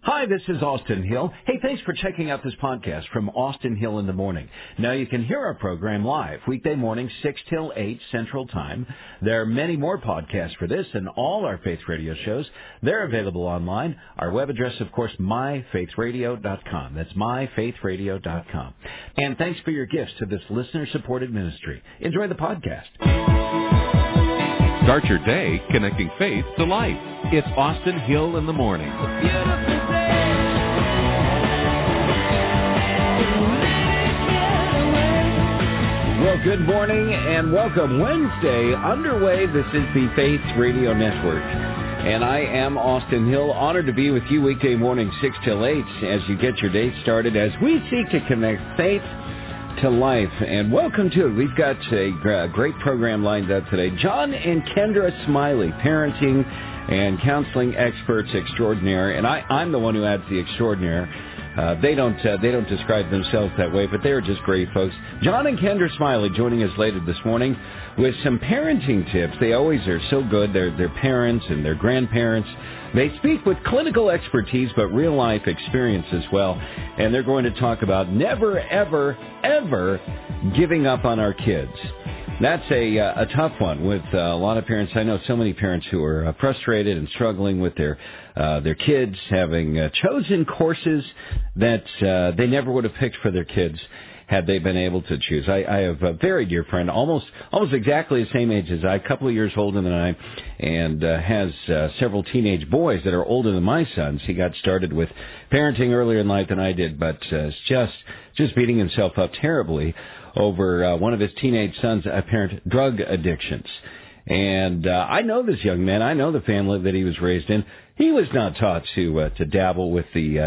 Hi, this is Austin Hill. Hey, thanks for checking out this podcast from Austin Hill in the Morning. Now, you can hear our program live, weekday morning, 6 till 8 Central Time. There are many more podcasts for this and all our Faith Radio shows. They're available online. Our web address, of course, myfaithradio.com. That's myfaithradio.com. And thanks for your gifts to this listener-supported ministry. Enjoy the podcast. Start your day connecting faith to life. It's Austin Hill in the Morning. Well, good morning and welcome. Wednesday underway. This is the Faith Radio Network. And I am Austin Hill, honored to be with you weekday morning 6 till 8 as you get your day started as we seek to connect faith to life. And welcome to it. We've got a great program lined up today. John and Kendra Smiley, parenting and counseling experts extraordinaire. And I'm the one who adds the extraordinaire. They don't describe themselves that way, but they're just great folks. John and Kendra Smiley joining us later this morning with some parenting tips. They always are so good. They're parents and they're grandparents. They speak with clinical expertise, but real life experience as well. And they're going to talk about never, ever, ever giving up on our kids. That's a tough one with a lot of parents. I know so many parents who are frustrated and struggling with their kids, having chosen courses that they never would have picked for their kids had they been able to choose. I have a very dear friend, almost exactly the same age as I, a couple of years older than I, and has several teenage boys that are older than my sons. He got started with parenting earlier in life than I did, but is just beating himself up terribly over one of his teenage sons' apparent drug addictions. And I know this young man. I know the family that he was raised in. He was not taught to dabble with the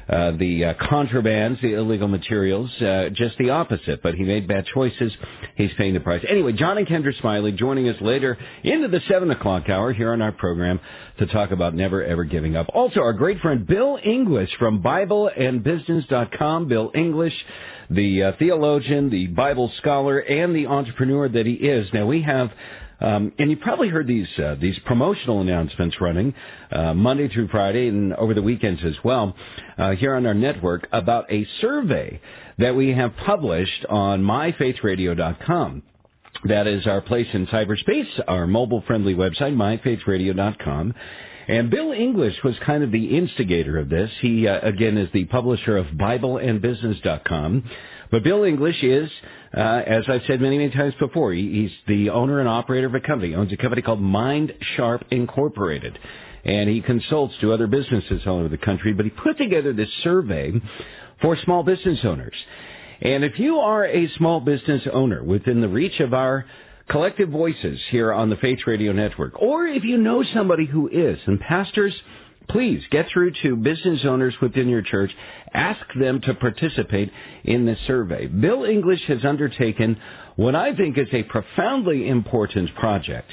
contrabands, the illegal materials, just the opposite. But he made bad choices. He's paying the price. Anyway, John and Kendra Smiley joining us later into the 7 o'clock hour here on our program to talk about never, ever giving up. Also, our great friend Bill English from BibleandBusiness.com. Bill English, the theologian, the Bible scholar, and the entrepreneur that he is. Now, we have... and you probably heard these promotional announcements running Monday through Friday and over the weekends as well here on our network about a survey that we have published on myfaithradio.com. That is our place in cyberspace, our mobile-friendly website, myfaithradio.com. And Bill English was kind of the instigator of this. He, again, is the publisher of BibleandBusiness.com. But Bill English is, as I've said many, many times before, he's the owner and operator of a company. He owns a company called MindSharp Incorporated. And he consults to other businesses all over the country. But he put together this survey for small business owners. And if you are a small business owner within the reach of our collective voices here on the Faith Radio Network, or if you know somebody who is, and pastors, please get through to business owners within your church. Ask them to participate in this survey. Bill English has undertaken what I think is a profoundly important project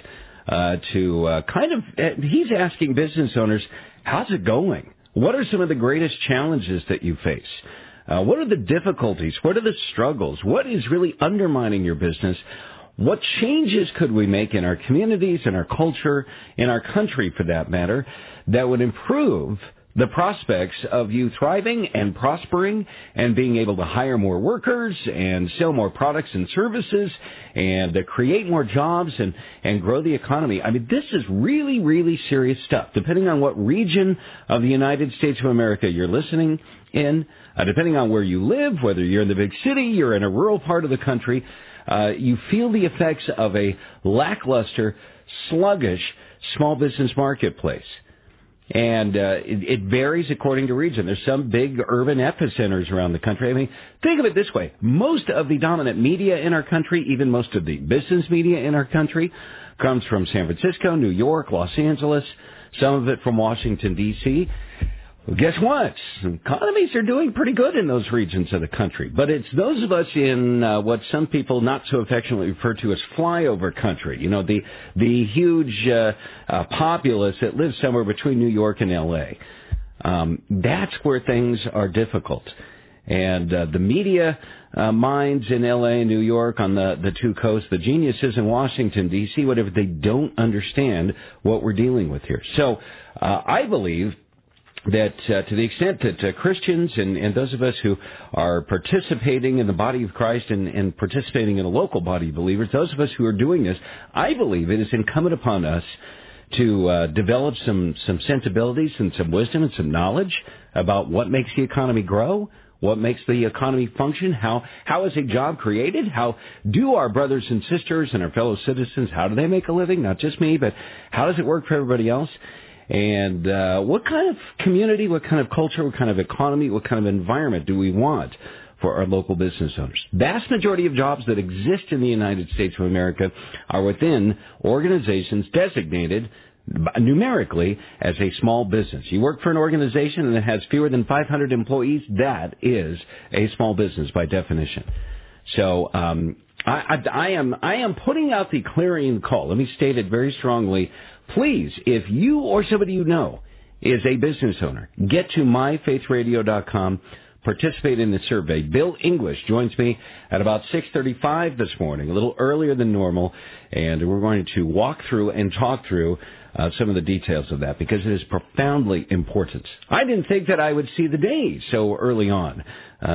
he's asking business owners, how's it going? What are some of the greatest challenges that you face? What are the difficulties? What are the struggles? What is really undermining your business? What changes could we make in our communities, in our culture, in our country, for that matter, that would improve the prospects of you thriving and prospering and being able to hire more workers and sell more products and services and create more jobs and grow the economy? I mean, this is really, really serious stuff. Depending on what region of the United States of America you're listening in, depending on where you live, whether you're in the big city, you're in a rural part of the country, you feel the effects of a lackluster, sluggish small business marketplace. And it varies according to region. There's some big urban epicenters around the country. I mean, think of it this way. Most of the dominant media in our country, even most of the business media in our country, comes from San Francisco, New York, Los Angeles, some of it from Washington, D.C. Well, guess what? Economies are doing pretty good in those regions of the country. But it's those of us in what some people not so affectionately refer to as flyover country. You know, the huge populace that lives somewhere between New York and L.A. That's where things are difficult. And the media minds in L.A. and New York on the two coasts, the geniuses in Washington, D.C., whatever, they don't understand what we're dealing with here. So I believe that to the extent that Christians and those of us who are participating in the body of Christ and participating in a local body of believers, those of us who are doing this, I believe it is incumbent upon us to develop some sensibilities and some wisdom and some knowledge about what makes the economy grow, what makes the economy function, how is a job created, how do our brothers and sisters and our fellow citizens, how do they make a living, not just me, but how does it work for everybody else? And what kind of community, what kind of culture, what kind of economy, what kind of environment do we want for our local business owners? Vast majority of jobs that exist in the United States of America are within organizations designated numerically as a small business. You work for an organization that has fewer than 500 employees, that is a small business by definition. So I am putting out the clarion call. Let me state it very strongly. Please, if you or somebody you know is a business owner, get to myfaithradio.com, participate in the survey. Bill English joins me at about 6:35 this morning, a little earlier than normal, and we're going to walk through and talk through some of the details of that because it is profoundly important. I didn't think that I would see the day so early on.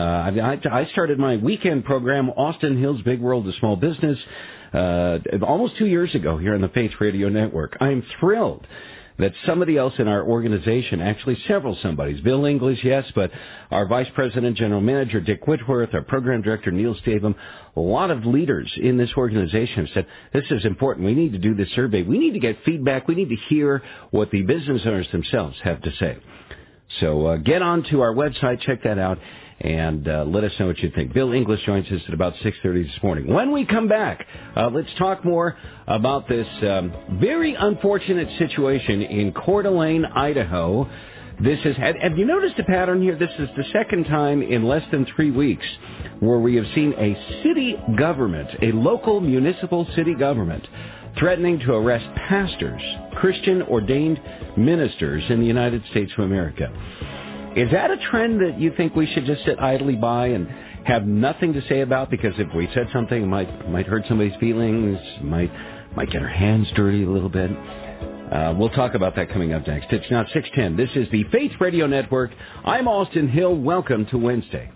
I started my weekend program, Austin Hill's Big World of Small Business, almost 2 years ago here on the Faith Radio Network. I'm thrilled that somebody else in our organization, actually several somebodies, Bill English, yes, but our Vice President, General Manager, Dick Whitworth, our Program Director, Neil Stavum, a lot of leaders in this organization have said, this is important. We need to do this survey. We need to get feedback. We need to hear what the business owners themselves have to say. So get on to our website, check that out, and let us know what you think. Bill English joins us at about 6:30 this morning. When we come back, let's talk more about this very unfortunate situation in Coeur d'Alene, Idaho. Have you noticed a pattern here? This is the second time in less than 3 weeks where we have seen a city government, a local municipal city government, threatening to arrest pastors, Christian ordained ministers in the United States of America. Is that a trend that you think we should just sit idly by and have nothing to say about? Because if we said something, it might hurt somebody's feelings, might get our hands dirty a little bit. We'll talk about that coming up next. It's now 6:10. This is the Faith Radio Network. I'm Austin Hill. Welcome to Wednesday.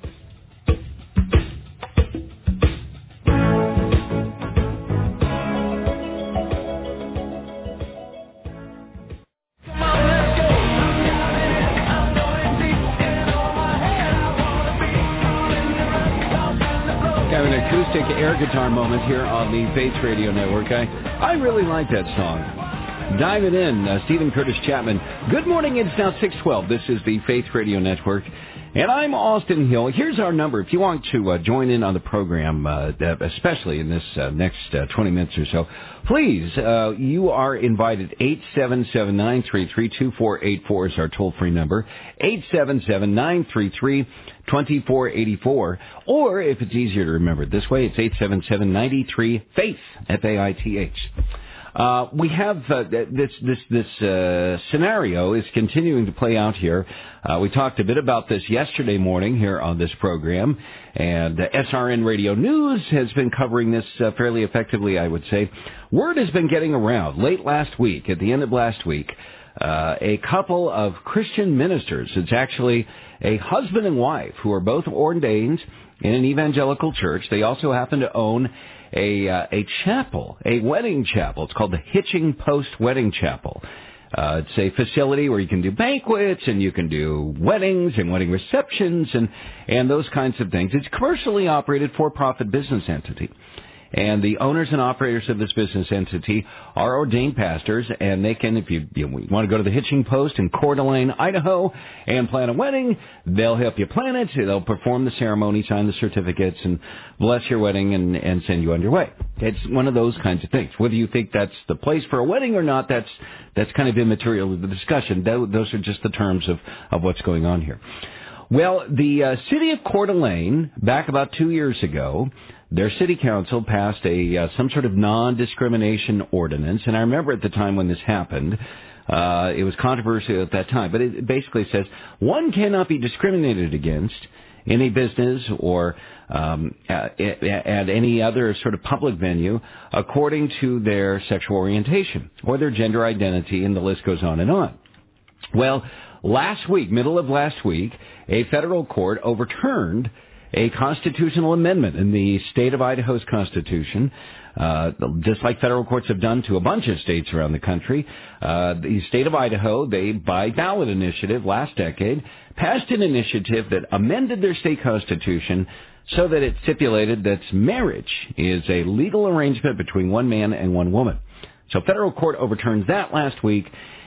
Air guitar moment here on the Faith Radio Network. I really like that song. Diving in, Stephen Curtis Chapman. Good morning, it's now 6:12. This is the Faith Radio Network, and I'm Austin Hill. Here's our number. If you want to join in on the program, especially in this next 20 minutes or so, please, you are invited. 877-933-2484 is our toll-free number. 877-933-2484. Or, if it's easier to remember it this way, it's 877-93-FAITH, F-A-I-T-H. We have this scenario is continuing to play out here. We talked a bit about this yesterday morning here on this program, and SRN Radio News has been covering this fairly effectively, I would say. Word has been getting around. Late last week, at the end of last week, a couple of Christian ministers, it's actually a husband and wife who are both ordained in an evangelical church. They also happen to own a chapel, a wedding chapel. It's called the Hitching Post Wedding Chapel. It's a facility where you can do banquets and you can do weddings and wedding receptions and those kinds of things. It's a commercially operated for-profit business entity. And the owners and operators of this business entity are ordained pastors, and they can, if you want to go to the Hitching Post in Coeur d'Alene, Idaho, and plan a wedding, they'll help you plan it. They'll perform the ceremony, sign the certificates, and bless your wedding and send you on your way. It's one of those kinds of things. Whether you think that's the place for a wedding or not, that's kind of immaterial to the discussion. Those are just the terms of what's going on here. Well, the city of Coeur d'Alene, back about 2 years ago, their city council passed some sort of non-discrimination ordinance, and I remember at the time when this happened, it was controversial at that time, but it basically says one cannot be discriminated against in a business or at any other sort of public venue according to their sexual orientation or their gender identity, and the list goes on and on. Well, last week, middle of last week, a federal court overturned a constitutional amendment in the state of Idaho's constitution, just like federal courts have done to a bunch of states around the country. The state of Idaho, they, by ballot initiative last decade, passed an initiative that amended their state constitution so that it stipulated that marriage is a legal arrangement between one man and one woman. So federal court overturns that last week.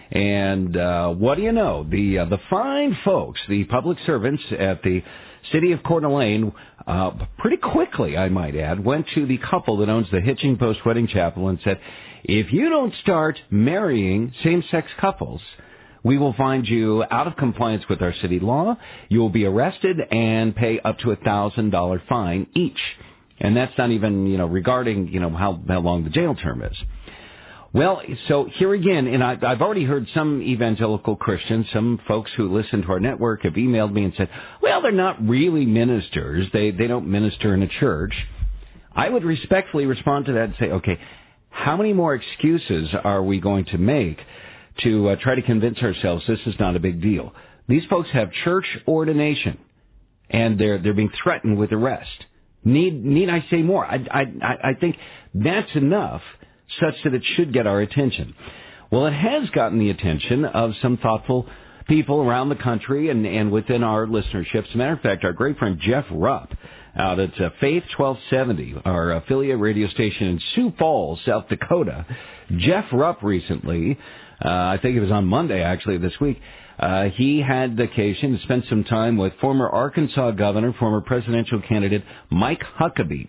And what do you know? The fine folks, the public servants at the city of Coeur d'Alene, pretty quickly, I might add, went to the couple that owns the Hitching Post Wedding Chapel and said, if you don't start marrying same-sex couples, we will find you out of compliance with our city law. You will be arrested and pay up to $1,000 fine each. And that's not even, regarding, how long the jail term is. Well, so here again, and I've already heard some evangelical Christians, some folks who listen to our network have emailed me and said, well, they're not really ministers. They don't minister in a church. I would respectfully respond to that and say, okay, how many more excuses are we going to make to try to convince ourselves this is not a big deal? These folks have church ordination, and they're being threatened with arrest. Need I say more? I think that's enough such that it should get our attention. Well, it has gotten the attention of some thoughtful people around the country and within our listenership. As a matter of fact, our great friend Jeff Rupp out at Faith 1270, our affiliate radio station in Sioux Falls, South Dakota. Jeff Rupp recently, I think it was on Monday actually this week, he had the occasion to spend some time with former Arkansas governor, former presidential candidate Mike Huckabee.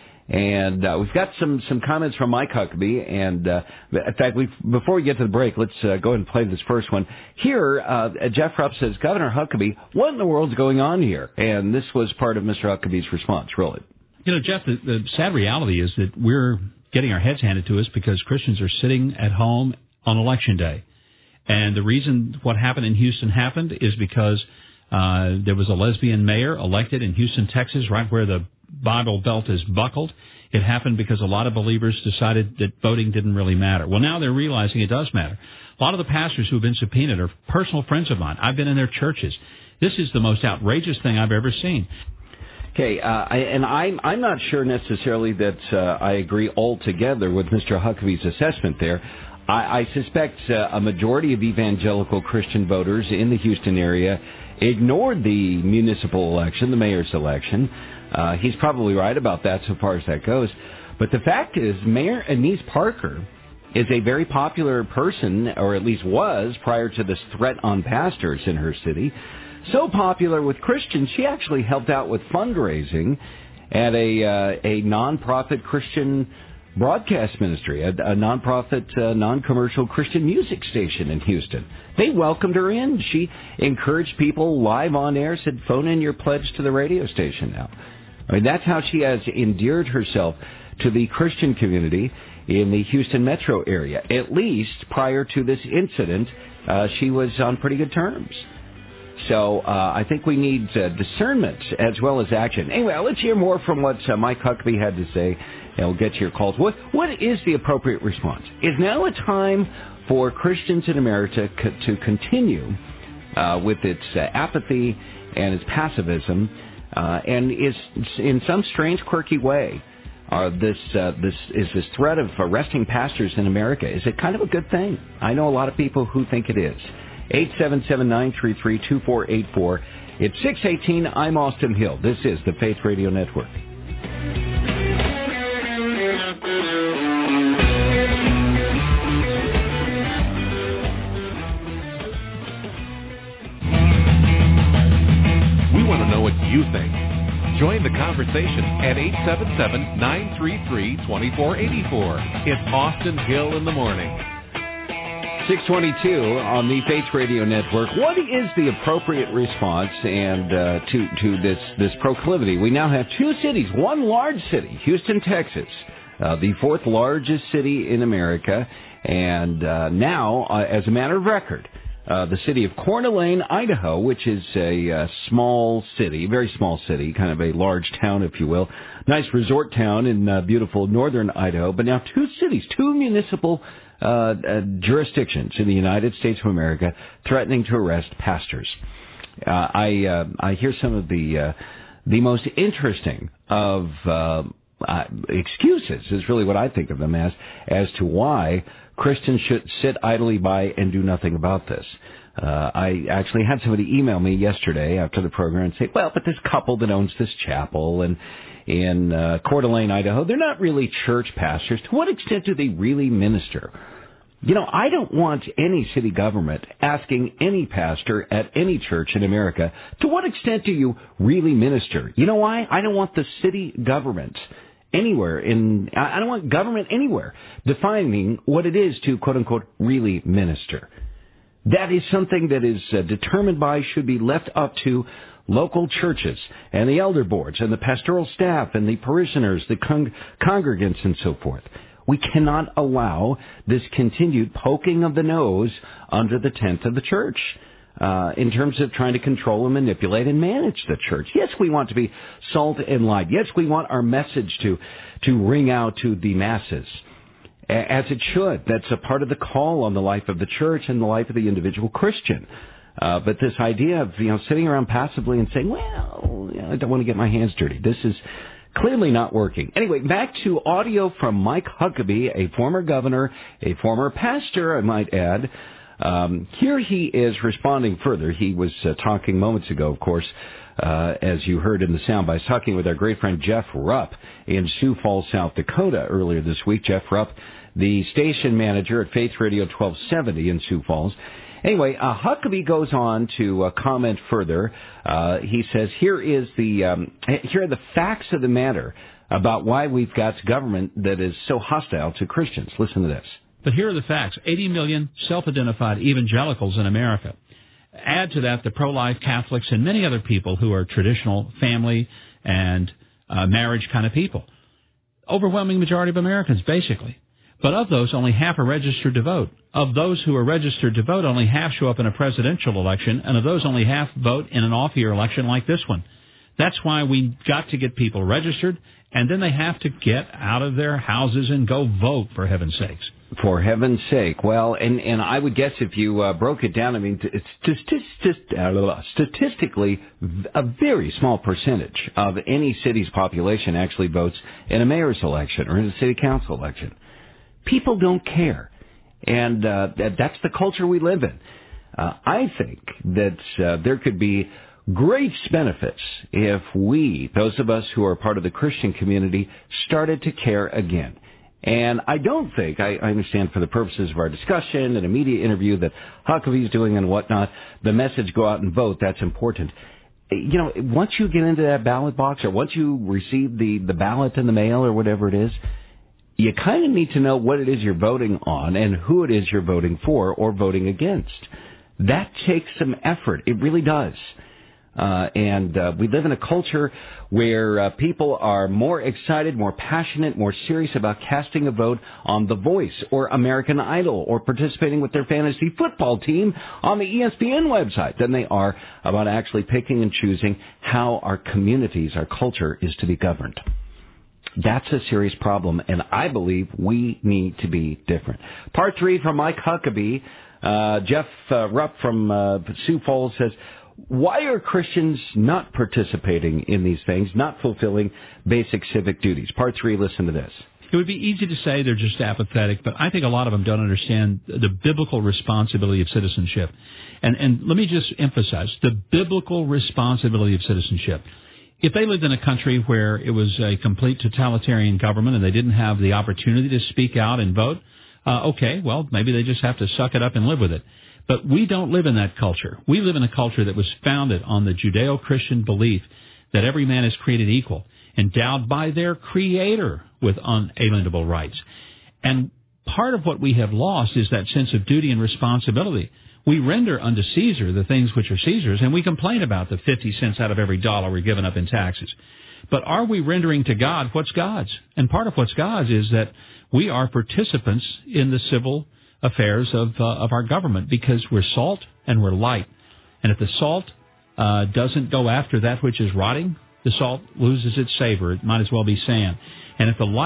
And we've got some comments from Mike Huckabee, and in fact, before we get to the break, let's go ahead and play this first one. Here, Jeff Rupp says, Governor Huckabee, what in the world's going on here? And this was part of Mr. Huckabee's response, really. Jeff, the sad reality is that we're getting our heads handed to us because Christians are sitting at home on Election Day. And the reason what happened in Houston happened is because there was a lesbian mayor elected in Houston, Texas, right where the Bible Belt is buckled. It happened because a lot of believers decided that voting didn't really matter. Well, now they're realizing it does matter. A lot of the pastors who have been subpoenaed are personal friends of mine. I've been in their churches. This is the most outrageous thing I've ever seen. Okay, I'm not sure necessarily that I agree altogether with Mr. Huckabee's assessment there. I suspect a majority of evangelical Christian voters in the Houston area ignored the municipal election, the mayor's election. He's probably right about that so far as that goes. But the fact is, Mayor Anise Parker is a very popular person, or at least was prior to this threat on pastors in her city. So popular with Christians, she actually helped out with fundraising at a nonprofit Christian broadcast ministry, a nonprofit, non-commercial Christian music station in Houston. They welcomed her in. She encouraged people live on air, said, phone in your pledge to the radio station now. I mean, that's how she has endeared herself to the Christian community in the Houston metro area. At least prior to this incident, she was on pretty good terms. So I think we need discernment as well as action. Anyway, let's hear more from what Mike Huckabee had to say, and we'll get to your calls. What is the appropriate response? Is now a time for Christians in America to continue with its apathy and its pacifism, and is in some strange, quirky way, this threat of arresting pastors in America, is it kind of a good thing? I know a lot of people who think it is. 877-933-2484. It's 6:18. I'm Austin Hill. This is the Faith Radio Network. We want to know what you think. Join the conversation at 877-933-2484. It's Austin Hill in the Morning. 622 on the Faith Radio Network. What is the appropriate response and to this proclivity? We now have two cities, one large city, Houston, Texas, the fourth largest city in America, and now, as a matter of record, the city of Coeur d'Alene, Idaho, which is a small city, very small city, kind of a large town, if you will. Nice resort town in beautiful northern Idaho. But now two cities, two municipal jurisdictions in the United States of America threatening to arrest pastors. I hear some of the most interesting of excuses is really what I think of them as to why Christians should sit idly by and do nothing about this. I actually had somebody email me yesterday after the program and say, well, but this couple that owns this chapel and in Coeur d'Alene, Idaho, they're not really church pastors. To what extent do they really minister? You know, I don't want any city government asking any pastor at any church in America, to what extent do you really minister? You know why? I don't want the city government anywhere I don't want government anywhere defining what it is to, quote unquote, really minister. That is something that is determined by, should be left up to local churches and the elder boards and the pastoral staff and the parishioners, the congregants and so forth. We cannot allow this continued poking of the nose under the tent of the church in terms of trying to control and manipulate and manage the church. Yes, we want to be salt and light. Yes, we want our message to ring out to the masses, as it should. That's a part of the call on the life of the church and the life of the individual Christian. But this idea of, sitting around passively and saying, well, I don't want to get my hands dirty. This is clearly not working. Anyway, back to audio from Mike Huckabee, a former governor, a former pastor, I might add. Here he is responding further. He was talking moments ago, of course, as you heard in the soundbites, talking with our great friend Jeff Rupp in Sioux Falls, South Dakota earlier this week. Jeff Rupp, the station manager at Faith Radio 1270 in Sioux Falls. Anyway, Huckabee goes on to comment further. He says, here are the facts of the matter about why we've got government that is so hostile to Christians. Listen to this. But here are the facts. 80 million self-identified evangelicals in America. Add to that the pro-life Catholics and many other people who are traditional family and marriage kind of people. Overwhelming majority of Americans, basically. But of those, only half are registered to vote. Of those who are registered to vote, only half show up in a presidential election, and of those, only half vote in an off-year election like this one. That's why we got to get people registered, and then they have to get out of their houses and go vote, for heaven's sakes. For heaven's sake. Well, and I would guess if you broke it down, I mean, it's statistically, a very small percentage of any city's population actually votes in a mayor's election or in a city council election. People don't care. And that's the culture we live in. I think that there could be great benefits if we, those of us who are part of the Christian community, started to care again. And I don't think, I understand for the purposes of our discussion and a media interview that Huckabee's doing and whatnot, the message go out and vote, that's important. Once you get into that ballot box or once you receive the ballot in the mail or whatever it is, you kind of need to know what it is you're voting on and who it is you're voting for or voting against. That takes some effort. It really does. And we live in a culture where people are more excited, more passionate, more serious about casting a vote on The Voice or American Idol or participating with their fantasy football team on the ESPN website than they are about actually picking and choosing how our communities, our culture is to be governed. That's a serious problem, and I believe we need to be different. Part 3 from Mike Huckabee. Jeff Rupp from Sioux Falls says, why are Christians not participating in these things, not fulfilling basic civic duties? Part 3, listen to this. It would be easy to say they're just apathetic, but I think a lot of them don't understand the biblical responsibility of citizenship. And let me just emphasize, the biblical responsibility of citizenship. If they lived in a country where it was a complete totalitarian government and they didn't have the opportunity to speak out and vote, okay, well, maybe they just have to suck it up and live with it. But we don't live in that culture. We live in a culture that was founded on the Judeo-Christian belief that every man is created equal, endowed by their Creator with unalienable rights. And part of what we have lost is that sense of duty and responsibility. We render unto Caesar the things which are Caesar's, and we complain about the 50 cents out of every dollar we're giving up in taxes. But are we rendering to God what's God's? And part of what's God's is that we are participants in the civil affairs of our government because we're salt and we're light. And if the salt doesn't go after that which is rotting, the salt loses its savor. It might as well be sand. And if the light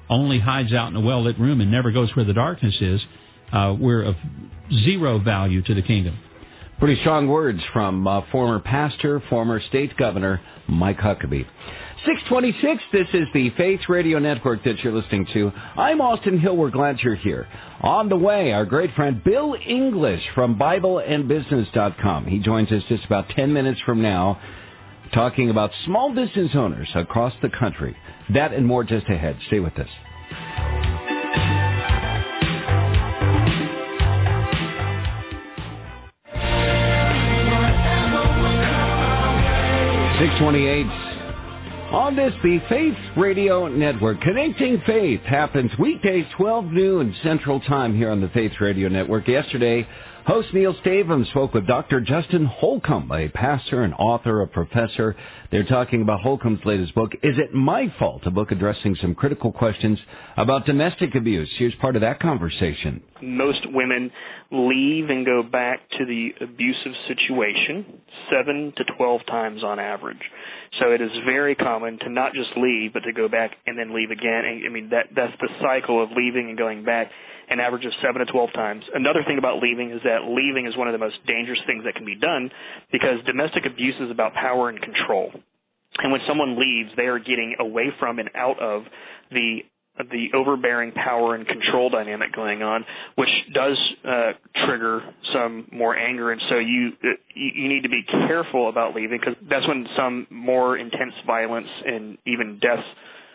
only hides out in a well-lit room and never goes where the darkness is, we're of zero value to the kingdom. Pretty strong words from former pastor, former state governor, Mike Huckabee. 626, this is the Faith Radio Network that you're listening to. I'm Austin Hill. We're glad you're here. On the way, our great friend Bill English from BibleandBusiness.com. He joins us just about 10 minutes from now, talking about small business owners across the country. That and more just ahead. Stay with us. 628. On this, the Faith Radio Network. Connecting Faith happens weekdays 12 noon Central Time here on the Faith Radio Network. Yesterday, host Neil Stavum spoke with Dr. Justin Holcomb, a pastor, an author, a professor. They're talking about Holcomb's latest book, Is It My Fault? A book addressing some critical questions about domestic abuse. Here's part of that conversation. Most women leave and go back to the abusive situation 7 to 12 times on average. So it is very common to not just leave, but to go back and then leave again. I mean, that's the cycle of leaving and going back, an average of 7 to 12 times. Another thing about leaving is that leaving is one of the most dangerous things that can be done because domestic abuse is about power and control. And when someone leaves, they are getting away from and out of the overbearing power and control dynamic going on, which does trigger some more anger. And so you need to be careful about leaving because that's when some more intense violence and even deaths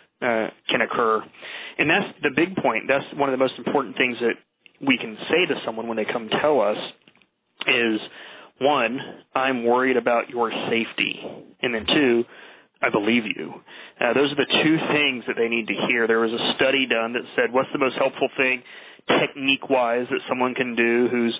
can occur. And that's the big point. That's one of the most important things that we can say to someone when they come tell us is, one, I'm worried about your safety. And then two, I believe you. Those are the two things that they need to hear. There was a study done that said, what's the most helpful thing technique-wise that someone can do who's,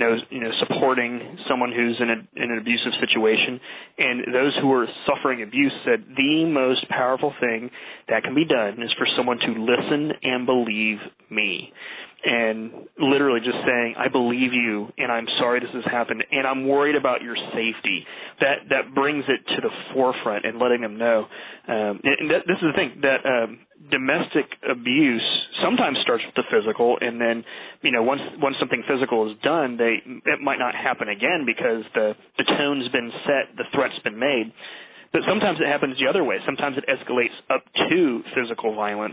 supporting someone who's in an abusive situation? And those who are suffering abuse said the most powerful thing that can be done is for someone to listen and believe me. And literally just saying, I believe you, and I'm sorry this has happened, and I'm worried about your safety. That brings it to the forefront and letting them know. This is the thing, that domestic abuse sometimes starts with the physical, and then, once something physical is done, it might not happen again because the tone's been set, the threat's been made. But sometimes it happens the other way. Sometimes it escalates up to physical violence.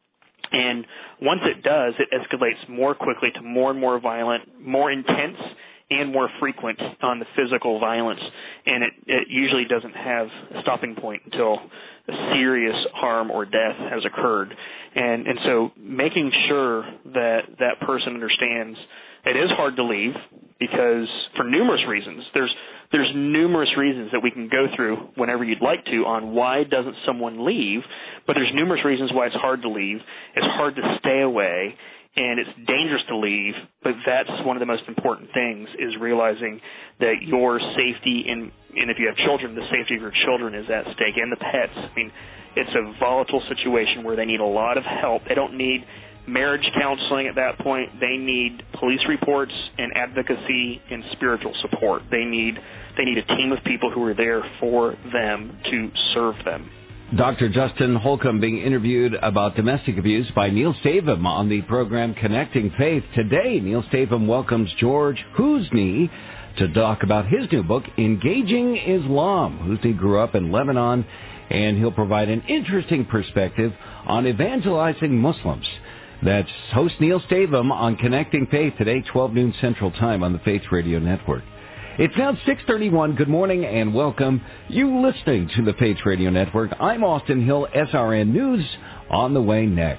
And once it does, it escalates more quickly to more and more violent, more intense, and more frequent on the physical violence. And it usually doesn't have a stopping point until serious harm or death has occurred. And so making sure that that person understands it is hard to leave because for numerous reasons. There's numerous reasons that we can go through whenever you'd like to on why doesn't someone leave, but there's numerous reasons why it's hard to leave. It's hard to stay away, and it's dangerous to leave, but that's one of the most important things is realizing that your safety, and if you have children, the safety of your children is at stake, and the pets. I mean, it's a volatile situation where they need a lot of help. They don't need marriage counseling at that point. They need police reports and advocacy and spiritual support. They need a team of people who are there for them to serve them. Dr. Justin Holcomb being interviewed about domestic abuse by Neil Stavum on the program Connecting Faith. Today, Neil Stavum welcomes George Husni to talk about his new book, Engaging Islam. Husni grew up in Lebanon, and he'll provide an interesting perspective on evangelizing Muslims. That's host Neil Stavum on Connecting Faith today, 12 noon Central Time on the Faith Radio Network. It's now 6:31. Good morning and welcome. You listening to the Faith Radio Network. I'm Austin Hill, SRN News, on the way next.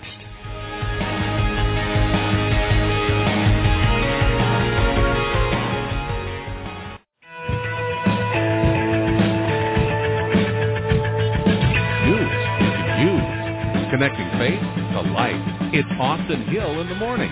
News. Connecting faith to life. It's Austin Hill in the morning.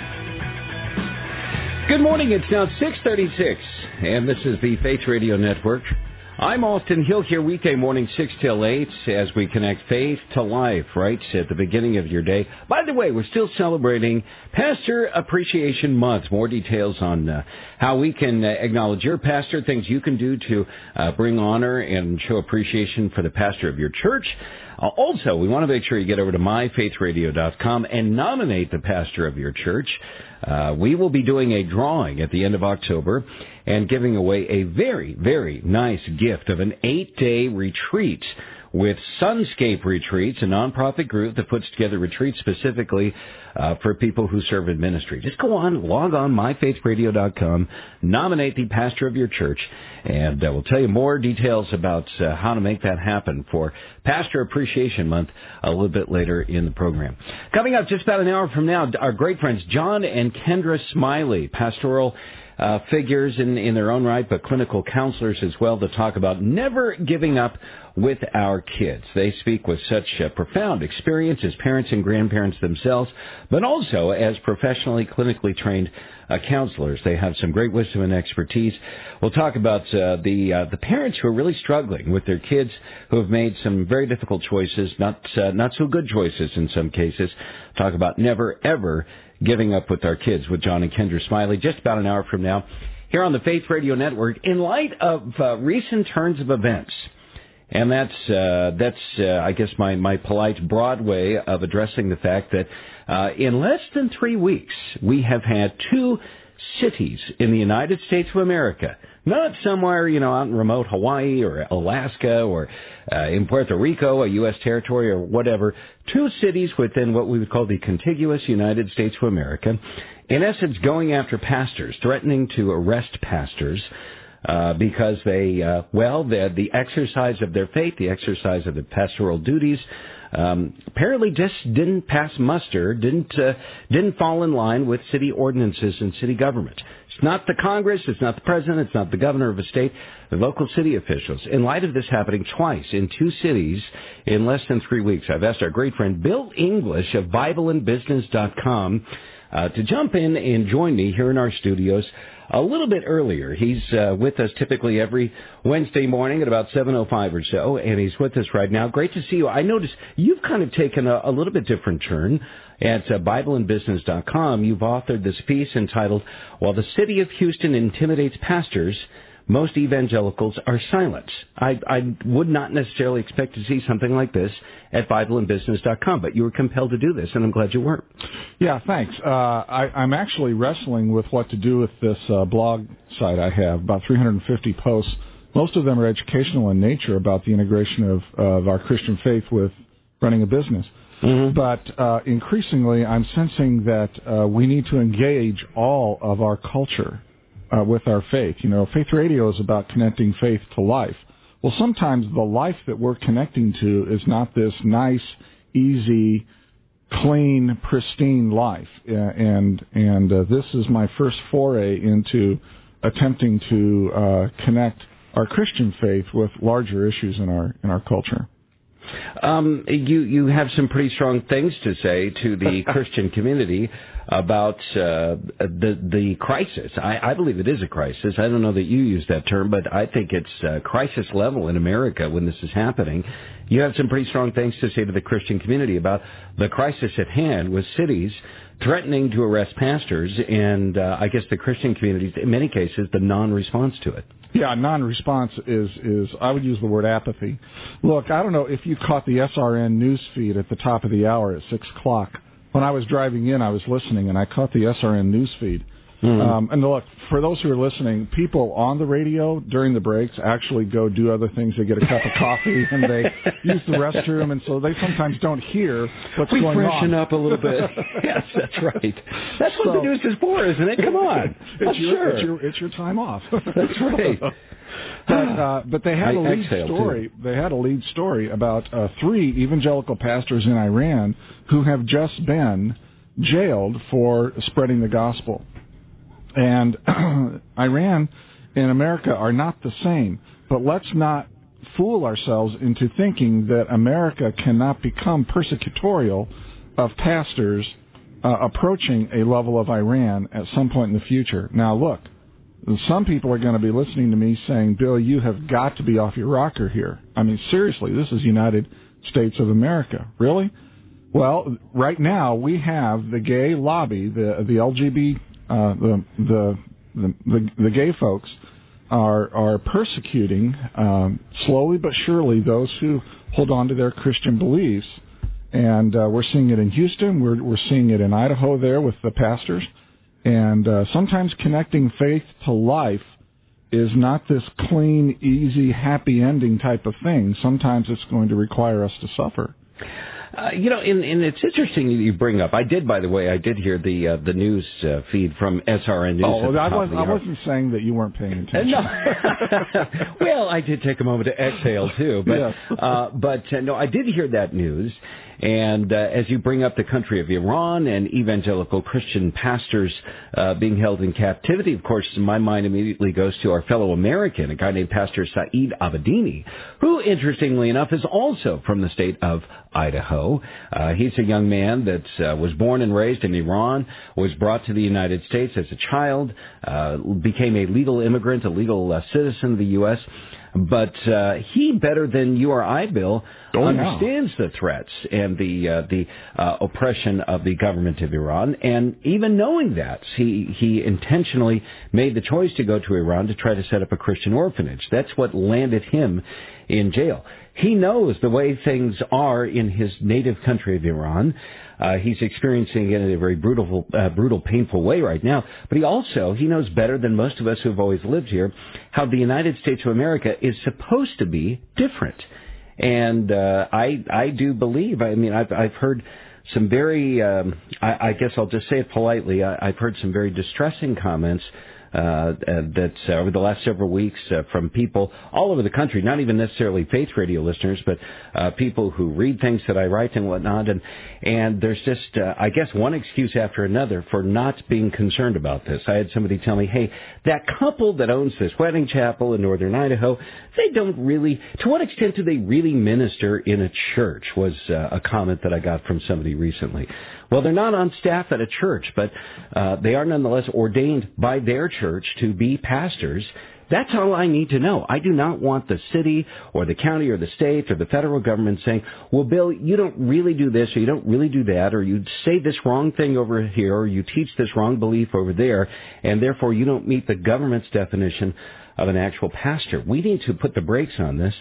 Good morning. It's now 6:36, and this is the Faith Radio Network. I'm Austin Hill here weekday morning 6 till 8 as we connect faith to life right at the beginning of your day. By the way, we're still celebrating Pastor Appreciation Month. More details on how we can acknowledge your pastor, things you can do to bring honor and show appreciation for the pastor of your church. Also, we want to make sure you get over to myfaithradio.com and nominate the pastor of your church. We will be doing a drawing at the end of October and giving away a very, very nice gift of an 8-day retreat with Sunscape Retreats, a nonprofit group that puts together retreats specifically for people who serve in ministry. Just go on, log on, myfaithradio.com, nominate the pastor of your church, and we'll tell you more details about how to make that happen for Pastor Appreciation Month a little bit later in the program. Coming up just about an hour from now, our great friends John and Kendra Smiley, pastoral figures in their own right, but clinical counselors as well, to talk about never giving up with our kids. They speak with such profound experience as parents and grandparents themselves, but also as professionally, clinically trained counselors. They have some great wisdom and expertise. We'll talk about the parents who are really struggling with their kids who have made some very difficult choices, not so good choices in some cases. Talk about never, ever giving up with our kids with John and Kendra Smiley just about an hour from now here on the Faith Radio Network in light of recent turns of events. And that's I guess, my polite, broad way of addressing the fact that in less than 3 weeks, we have had 2 cities in the United States of America, not somewhere, out in remote Hawaii or Alaska or in Puerto Rico, a U.S. territory or whatever, 2 cities within what we would call the contiguous United States of America, in essence going after pastors, threatening to arrest pastors, because they, the exercise of their faith, the exercise of the pastoral duties, apparently just didn't pass muster, didn't fall in line with city ordinances and city government. It's not the Congress, it's not the president, it's not the governor of a state, the local city officials. In light of this happening twice in 2 cities in less than 3 weeks, I've asked our great friend Bill English of BibleandBusiness.com to jump in and join me here in our studios a little bit earlier. He's with us typically every Wednesday morning at about 7:05 or so, and he's with us right now. Great to see you. I noticed you've kind of taken a little bit different turn at BibleandBusiness.com. You've authored this piece entitled, "While the City of Houston Intimidates Pastors, Most Evangelicals Are Silent." I would not necessarily expect to see something like this at BibleandBusiness.com, but you were compelled to do this, and I'm glad you were. Yeah, thanks. I'm actually wrestling with what to do with this blog site I have, about 350 posts. Most of them are educational in nature about the integration of our Christian faith with running a business. Mm-hmm. But increasingly, I'm sensing that we need to engage all of our culture with our faith. Faith Radio is about connecting faith to life. Well, sometimes the life that we're connecting to is not this nice, easy, clean, pristine life. And this is my first foray into attempting to connect our Christian faith with larger issues in our culture. You have some pretty strong things to say to the Christian community about the crisis. I believe it is a crisis. I don't know that you use that term, but I think it's crisis level in America when this is happening. You have some pretty strong things to say to the Christian community about the crisis at hand with cities threatening to arrest pastors and I guess the Christian community, in many cases, the non-response to it. Yeah, non-response is I would use the word apathy. Look, I don't know if you caught the SRN news feed at the top of the hour at 6 o'clock. When I was driving in, I was listening, and I caught the SRN news feed. Mm-hmm. And look, for those who are listening, people on the radio during the breaks actually go do other things. They get a cup of coffee, and they use the restroom, and so they sometimes don't hear what's going on. We freshen up a little bit. Yes, that's right. That's what the news is for, isn't it? Come on. It's your time off. That's right. But they had a lead story. They had a lead story about 3 evangelical pastors in Iran who have just been jailed for spreading the gospel. And Iran and America are not the same. But let's not fool ourselves into thinking that America cannot become persecutorial of pastors approaching a level of Iran at some point in the future. Now, look, some people are going to be listening to me saying, Bill, you have got to be off your rocker here. I mean, seriously, this is United States of America. Really? Well, right now we have the gay lobby, the LGBT, the gay folks are persecuting slowly but surely those who hold on to their Christian beliefs, and we're seeing it in Houston. We're seeing it in Idaho there with the pastors, and sometimes connecting faith to life is not this clean, easy, happy ending type of thing. Sometimes it's going to require us to suffer. And it's interesting that you bring up. I did hear the news feed from SRN News. Oh, I wasn't saying that you weren't paying attention. No. Well, I did take a moment to exhale too, but yes. No, I did hear that news. And as you bring up the country of Iran and evangelical Christian pastors being held in captivity, of course, my mind immediately goes to our fellow American, a guy named Pastor Saeed Abedini, who, interestingly enough, is also from the state of Idaho. He's a young man that was born and raised in Iran, was brought to the United States as a child, became a legal immigrant, a legal citizen of the U.S., but he, better than you or I, Bill, understands the threats and the oppression of the government of Iran. And even knowing that, he intentionally made the choice to go to Iran to try to set up a Christian orphanage. That's what landed him in jail. He knows the way things are in his native country of Iran. He's experiencing it in a very brutal, painful way right now. But he knows better than most of us who have always lived here how the United States of America is supposed to be different. And I do believe, I've heard some very, I guess I'll just say it politely, I've heard some very distressing comments that over the last several weeks from people all over the country, not even necessarily Faith Radio listeners, but people who read things that I write and whatnot. And there's just, I guess, one excuse after another for not being concerned about this. I had somebody tell me, hey, that couple that owns this wedding chapel in northern Idaho, they don't really, to what extent do they really minister in a church, was a comment that I got from somebody recently. Well, they're not on staff at a church, but they are nonetheless ordained by their church to be pastors. That's all I need to know. I do not want the city or the county or the state or the federal government saying, well, Bill, you don't really do this or you don't really do that, or you say this wrong thing over here or you teach this wrong belief over there, and therefore you don't meet the government's definition of an actual pastor. We need to put the brakes on this.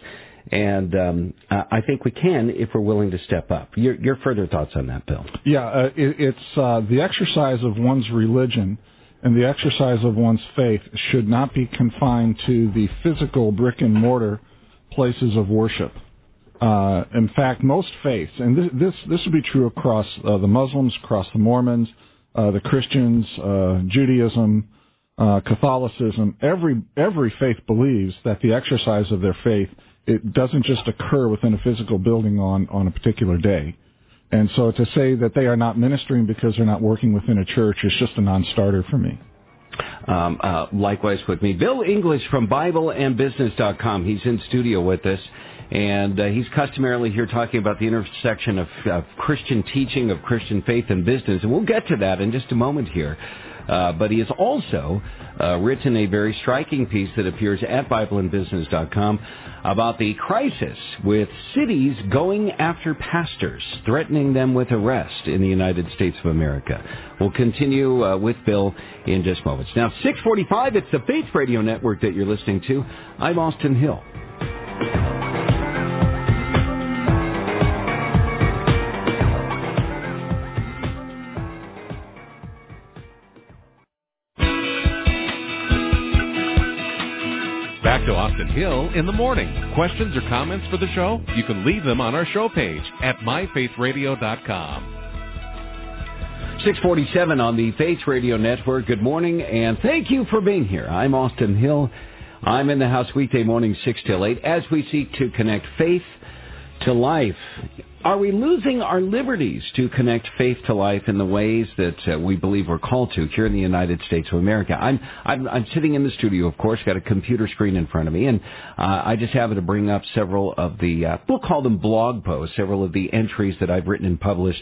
And I think we can if we're willing to step up. Your further thoughts on that, Bill? Yeah, it's the exercise of one's religion and the exercise of one's faith should not be confined to the physical brick and mortar places of worship. In fact, most faiths, and this would be true across the Muslims, across the Mormons, the Christians, Judaism, Catholicism, every faith believes that the exercise of their faith, it doesn't just occur within a physical building on a particular day. And so to say that they are not ministering because they're not working within a church is just a non-starter for me. Likewise with me. Bill English from BibleandBusiness.com. He's in studio with us, and he's customarily here talking about the intersection of Christian teaching, of Christian faith and business. And we'll get to that in just a moment here. But he has also written a very striking piece that appears at BibleandBusiness.com about the crisis with cities going after pastors, threatening them with arrest in the United States of America. We'll continue with Bill in just moments. Now, 6:45, it's the Faith Radio Network that you're listening to. I'm Austin Hill. Back to Austin Hill in the morning. Questions or comments for the show? You can leave them on our show page at myfaithradio.com. 6:47 on the Faith Radio Network. Good morning, and thank you for being here. I'm Austin Hill. I'm in the house weekday morning 6 till 8 as we seek to connect faith to life. Are we losing our liberties to connect faith to life in the ways that we believe we're called to here in the United States of America? I'm sitting in the studio, of course, got a computer screen in front of me, and I just happened to bring up several of the, we'll call them blog posts, several of the entries that I've written and published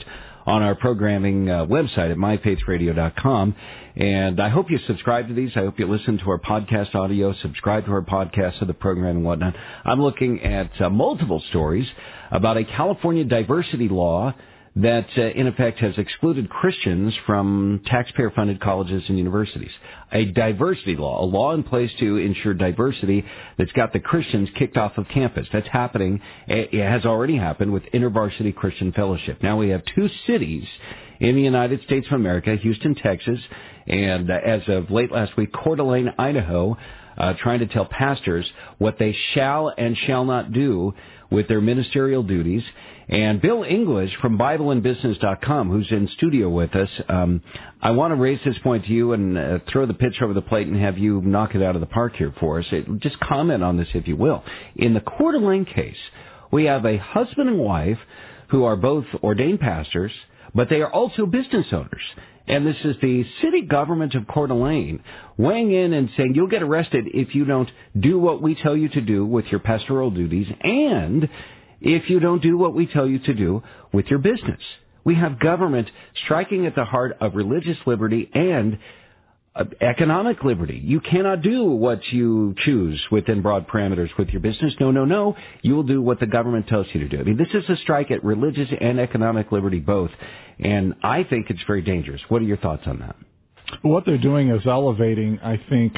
on our programming website at myfaithradio.com. And I hope you subscribe to these. I hope you listen to our podcast audio, subscribe to our podcast of the program and whatnot. I'm looking at multiple stories about a California diversity law that, in effect, has excluded Christians from taxpayer-funded colleges and universities. A diversity law, a law in place to ensure diversity that's got the Christians kicked off of campus. That's happening. It has already happened with InterVarsity Christian Fellowship. Now we have 2 cities in the United States of America, Houston, Texas, and as of late last week, Coeur d'Alene, Idaho, trying to tell pastors what they shall and shall not do with their ministerial duties. And Bill English from BibleandBusiness.com, who's in studio with us, I want to raise this point to you and throw the pitch over the plate and have you knock it out of the park here for us. Just comment on this, if you will. In the Coeur d'Alene case, we have a husband and wife who are both ordained pastors, but they are also business owners. And this is the city government of Coeur d'Alene weighing in and saying you'll get arrested if you don't do what we tell you to do with your pastoral duties and if you don't do what we tell you to do with your business. We have government striking at the heart of religious liberty and economic liberty. You cannot do what you choose within broad parameters with your business. No. You will do what the government tells you to do. I mean, this is a strike at religious and economic liberty both, and I think it's very dangerous. What are your thoughts on that? What they're doing is elevating, I think,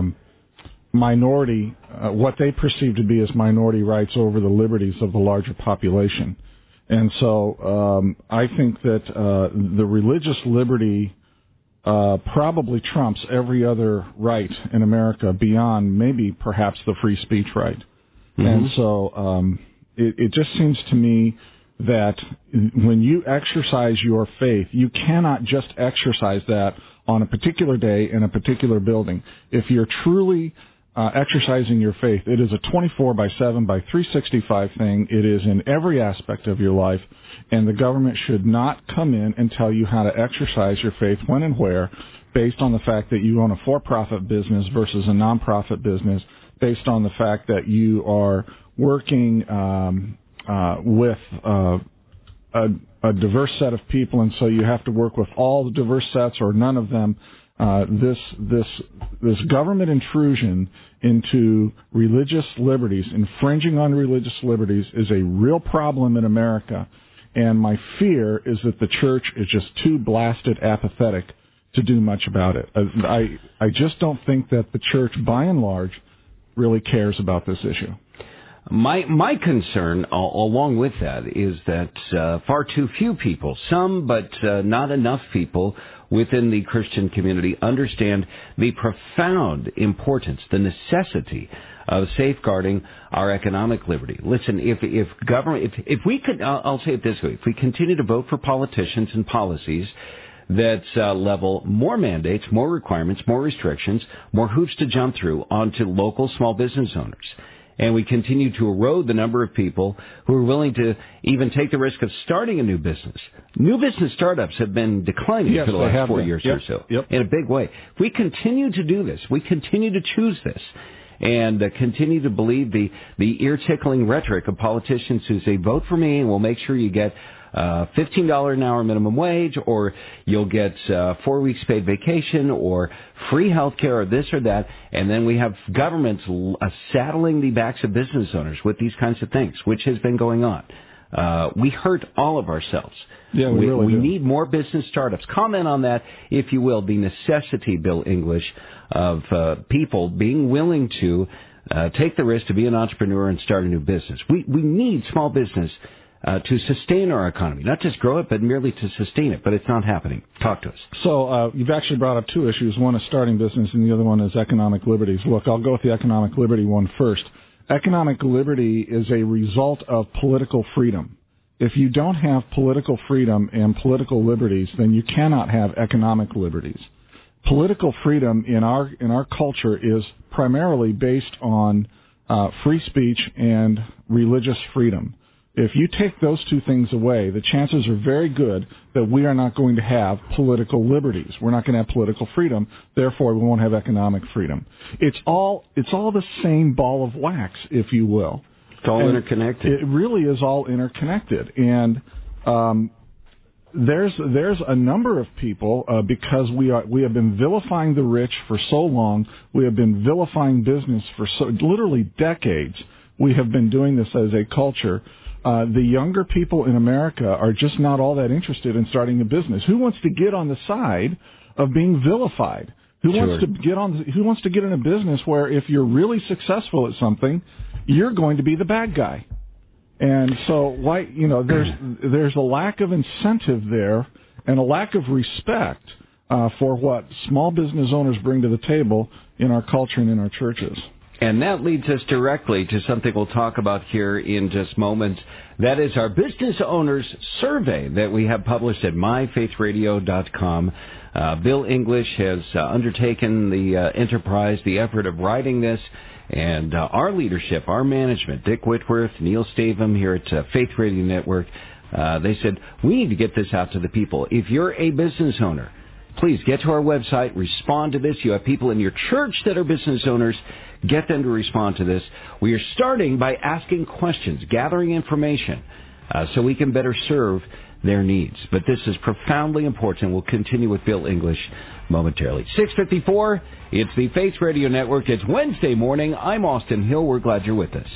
minority, what they perceive to be as minority rights over the liberties of the larger population. And so I think that the religious liberty probably trumps every other right in America beyond maybe perhaps the free speech right. Mm-hmm. And so it just seems to me that when you exercise your faith, you cannot just exercise that on a particular day in a particular building. If you're truly exercising your faith, it is a 24/7 by 365 thing. It is in every aspect of your life, and the government should not come in and tell you how to exercise your faith when and where based on the fact that you own a for-profit business versus a non-profit business, based on the fact that you are working with a diverse set of people, and so you have to work with all the diverse sets or none of them. This government intrusion into religious liberties, infringing on religious liberties, is a real problem in America. And my fear is that the church is just too blasted apathetic to do much about it. I just don't think that the church, by and large, really cares about this issue. My concern, along with that, is that far too few people, some but not enough people within the Christian community, understand the profound importance, the necessity of safeguarding our economic liberty. Listen, if government, if we could, I'll say it this way: if we continue to vote for politicians and policies that level more mandates, more requirements, more restrictions, more hoops to jump through onto local small business owners, and we continue to erode the number of people who are willing to even take the risk of starting a new business. New business startups have been declining for the last 4 years or so in a big way. If we continue to do this, we continue to choose this, and continue to believe the ear-tickling rhetoric of politicians who say, vote for me and we'll make sure you get $15 an hour minimum wage, or you'll get 4 weeks paid vacation, or free health care, or this or that, and then we have governments saddling the backs of business owners with these kinds of things, which has been going on. We hurt all of ourselves. Yeah, we really do. Need more business startups. Comment on that, if you will, the necessity, Bill English, of people being willing to take the risk to be an entrepreneur and start a new business. We need small business to sustain our economy, not just grow it, but merely to sustain it. But it's not happening. Talk to us. So you've actually brought up 2 issues. One is starting business, and the other one is economic liberties. Look, I'll go with the economic liberty one first. Economic liberty is a result of political freedom. If you don't have political freedom and political liberties, then you cannot have economic liberties. Political freedom in our culture is primarily based on free speech and religious freedom. If you take those 2 things away, the chances are very good that we are not going to have political liberties. We're not going to have political freedom. Therefore, we won't have economic freedom. It's all the same ball of wax, if you will. It's all interconnected. It really is all interconnected. And there's a number of people because we have been vilifying the rich for so long. We have been vilifying business for literally decades. We have been doing this as a culture. The younger people in America are just not all that interested in starting a business. Who wants to get on the side of being vilified? Who wants to get in a business where if you're really successful at something, you're going to be the bad guy? And so, there's a lack of incentive there and a lack of respect for what small business owners bring to the table in our culture and in our churches. And that leads us directly to something we'll talk about here in just moments. That is our Business Owners Survey that we have published at myfaithradio.com. Bill English has undertaken the enterprise, the effort of writing this, and our leadership, our management, Dick Whitworth, Neil Stavum here at Faith Radio Network, they said, we need to get this out to the people. If you're a business owner, please get to our website, respond to this. You have people in your church that are business owners. Get them to respond to this. We are starting by asking questions, gathering information, so we can better serve their needs. But this is profoundly important. We'll continue with Bill English momentarily. 6:54, it's the Faith Radio Network. It's Wednesday morning. I'm Austin Hill. We're glad you're with us.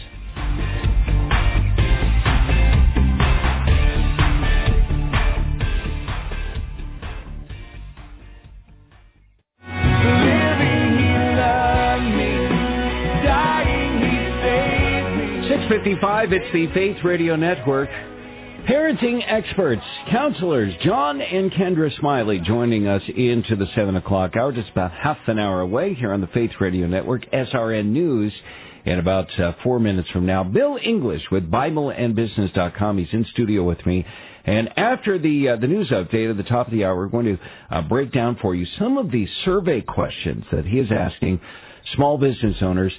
It's the Faith Radio Network. Parenting experts, counselors, John and Kendra Smiley joining us into the 7 o'clock hour, just about half an hour away here on the Faith Radio Network, SRN News, in about 4 minutes from now. Bill English with BibleandBusiness.com. He's in studio with me. And after the news update at the top of the hour, we're going to break down for you some of the survey questions that he is asking small business owners.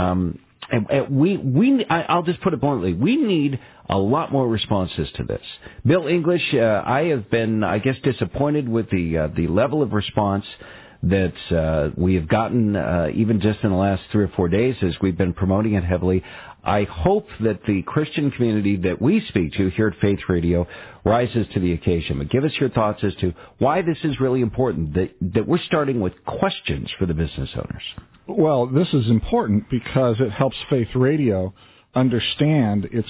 I'll just put it bluntly, we need a lot more responses to this. Bill English, I have been, disappointed with the level of response that we have gotten even just in the last 3 or 4 days as we've been promoting it heavily. I hope that the Christian community that we speak to here at Faith Radio rises to the occasion. But give us your thoughts as to why this is really important, that we're starting with questions for the business owners. Well, this is important because it helps Faith Radio understand its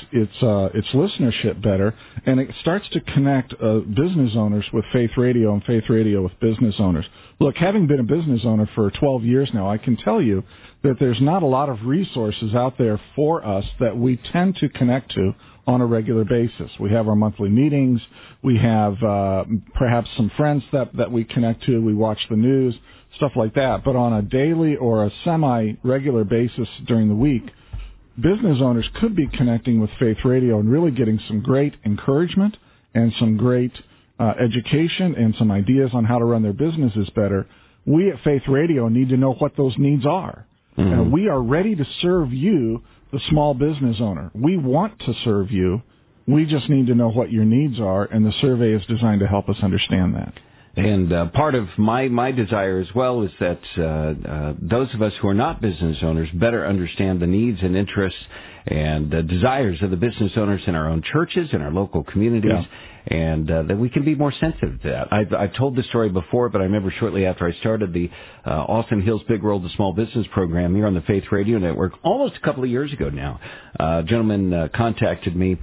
listenership better, and it starts to connect business owners with Faith Radio and Faith Radio with business owners. Look, having been a business owner for 12 years now, I can tell you that there's not a lot of resources out there for us that we tend to connect to on a regular basis. We have our monthly meetings. We have perhaps some friends that we connect to. We watch the news, stuff like that. But on a daily or a semi-regular basis during the week, business owners could be connecting with Faith Radio and really getting some great encouragement and some great education and some ideas on how to run their businesses better. We at Faith Radio need to know what those needs are. Mm-hmm. And we are ready to serve you, the small business owner. We want to serve you. We just need to know what your needs are, and the survey is designed to help us understand that. And part of my desire as well is that those of us who are not business owners better understand the needs and interests and desires of the business owners in our own churches, in our local communities, and that we can be more sensitive to that. I've told this story before, but I remember shortly after I started the Austin Hill's Big World of Small Business program here on the Faith Radio Network, almost a couple of years ago now, a gentleman contacted me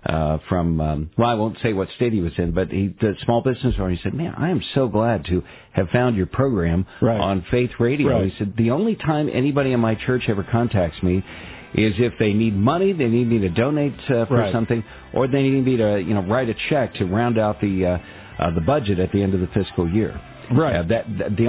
from, I won't say what state he was in, but the small business owner, he said, man, I am so glad to have found your program on Faith Radio. Right. He said, the only time anybody in my church ever contacts me is if they need money, they need me to donate for something, or they need me to, write a check to round out the budget at the end of the fiscal year. Right. The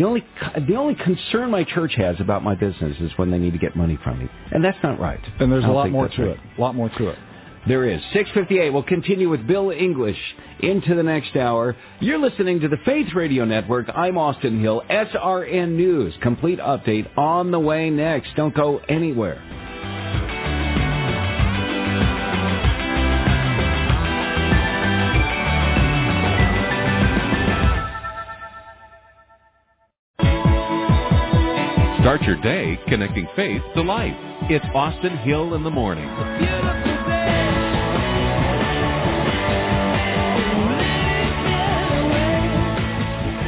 only concern my church has about my business is when they need to get money from me, and that's not right. And there's a lot more to it. A lot more to it. There is. 6:58. We'll continue with Bill English into the next hour. You're listening to the Faith Radio Network. I'm Austin Hill. SRN News. Complete update on the way next. Don't go anywhere. Start your day connecting faith to life. It's Austin Hill in the morning.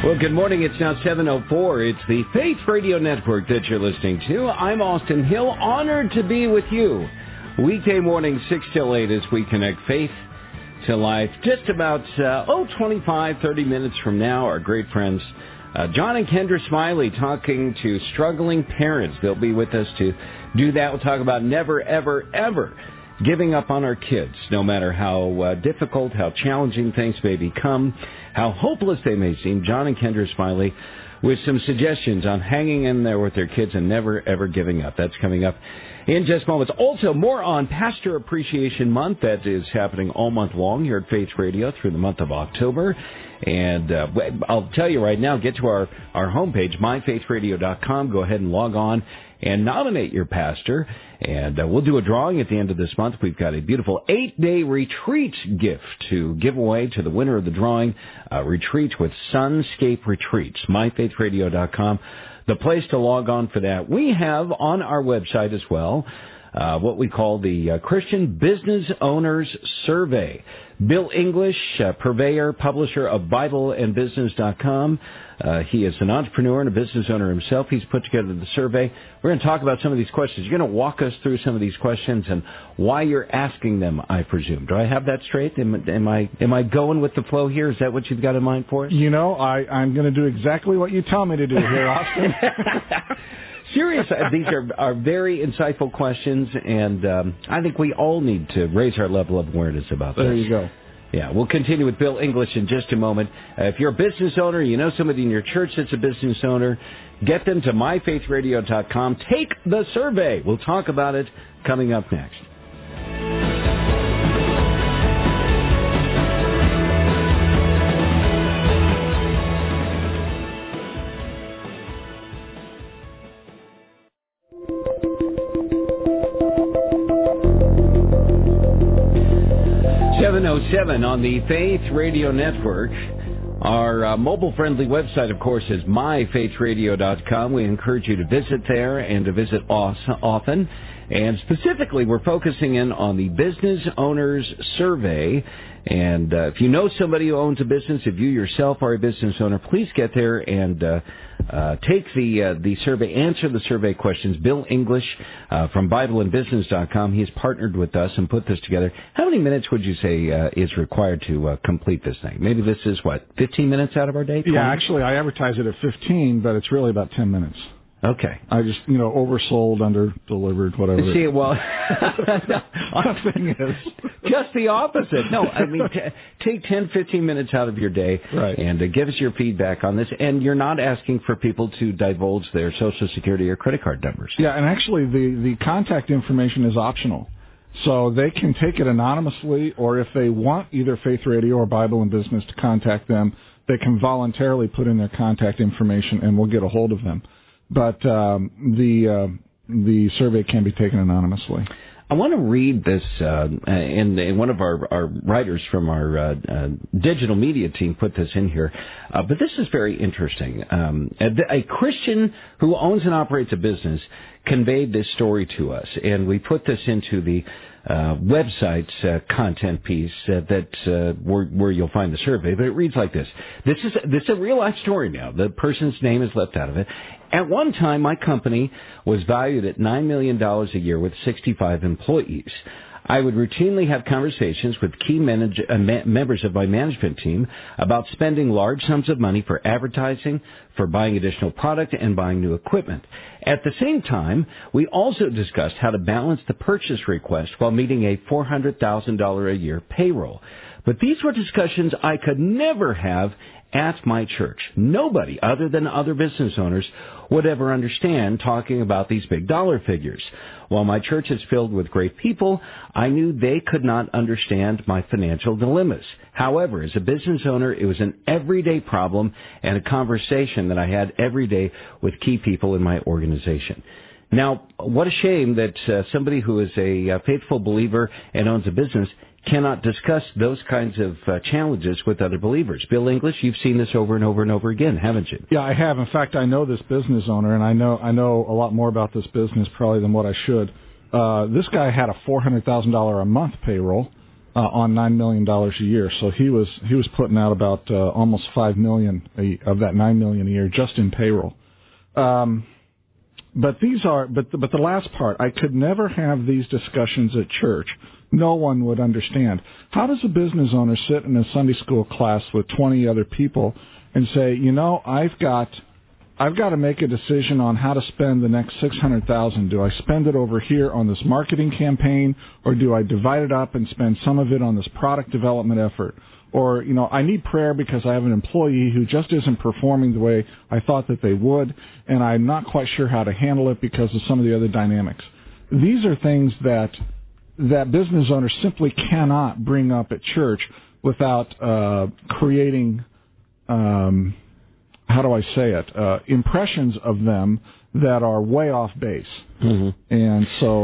Well, good morning. It's now 7:04. It's the Faith Radio Network that you're listening to. I'm Austin Hill, honored to be with you. Weekday morning, 6 till 8, as we connect faith to life. Just about, 25-30 minutes from now, our great friends, John and Kendra Smiley, talking to struggling parents. They'll be with us to do that. We'll talk about never, ever, ever giving up on our kids, no matter how difficult, how challenging things may become, how hopeless they may seem. John and Kendra Smiley with some suggestions on hanging in there with their kids and never, ever giving up. That's coming up in just moments. Also, more on Pastor Appreciation Month. That is happening all month long here at Faith Radio through the month of October. And I'll tell you right now, get to our homepage, myfaithradio.com. Go ahead and log on and nominate your pastor. And we'll do a drawing at the end of this month. We've got a beautiful 8-day retreat gift to give away to the winner of the drawing. Retreat with Sunscape Retreats, myfaithradio.com. The place to log on for that. We have on our website as well what we call the Christian Business Owners Survey. Bill English, purveyor, publisher of BibleandBusiness.com. He is an entrepreneur and a business owner himself. He's put together the survey. We're going to talk about some of these questions. You're going to walk us through some of these questions and why you're asking them, I presume. Do I have that straight? Am I going with the flow here? Is that what you've got in mind for us? You know, I'm going to do exactly what you tell me to do here, Austin. Serious. These are very insightful questions, and I think we all need to raise our level of awareness about this. There you go. Yeah, we'll continue with Bill English in just a moment. If you're a business owner, you know somebody in your church that's a business owner, get them to myfaithradio.com. Take the survey. We'll talk about it coming up next. 7:07 on the Faith Radio Network. Our mobile-friendly website, of course, is myfaithradio.com. We encourage you to visit there and to visit often. And specifically, we're focusing in on the Business Owners Survey. And if you know somebody who owns a business, if you yourself are a business owner, please get there and take the survey, answer the survey questions. Bill English from BibleandBusiness.com, he's partnered with us and put this together. How many minutes would you say is required to complete this thing? Maybe this is, 15 minutes out of our day? 20? Yeah, actually, I advertise it at 15, but it's really about 10 minutes. Okay. I just, oversold, under-delivered, whatever. See, well, nothing is. Just the opposite. No, I mean, take 10, 15 minutes out of your day right. and give us your feedback on this. And you're not asking for people to divulge their Social Security or credit card numbers. Yeah, and actually the contact information is optional. So they can take it anonymously, or if they want either Faith Radio or Bible and Business to contact them, they can voluntarily put in their contact information and we'll get a hold of them. But the survey can be taken anonymously. I want to read this, and one of our writers from our digital media team put this in here. But this is very interesting. A Christian who owns and operates a business conveyed this story to us, and we put this into the website's content piece where you'll find the survey. But it reads like this. This is a real life story now. The person's name is left out of it. At one time, my company was valued at $9 million a year with 65 employees. I would routinely have conversations with key members of my management team about spending large sums of money for advertising, for buying additional product, and buying new equipment. At the same time, we also discussed how to balance the purchase request while meeting a $400,000 a year payroll. But these were discussions I could never have at my church. Nobody other than other business owners would ever understand talking about these big dollar figures. While my church is filled with great people, I knew they could not understand my financial dilemmas. However, as a business owner, it was an everyday problem and a conversation that I had every day with key people in my organization. Now, what a shame that somebody who is a faithful believer and owns a business cannot discuss those kinds of challenges with other believers. Bill English, you've seen this over and over and over again, haven't you? Yeah, I have. In fact, I know this business owner, and I know a lot more about this business probably than what I should. This guy had a $400,000 a month payroll, on $9 million a year. So he was putting out about almost $5 million of that $9 million a year just in payroll. But the last part, I could never have these discussions at church. No one would understand. How does a business owner sit in a Sunday school class with 20 other people and say, I've got to make a decision on how to spend the next $600,000. Do I spend it over here on this marketing campaign, or do I divide it up and spend some of it on this product development effort? Or, I need prayer because I have an employee who just isn't performing the way I thought that they would, and I'm not quite sure how to handle it because of some of the other dynamics. These are things that business owners simply cannot bring up at church without creating, impressions of them that are way off base. Mm-hmm. And so...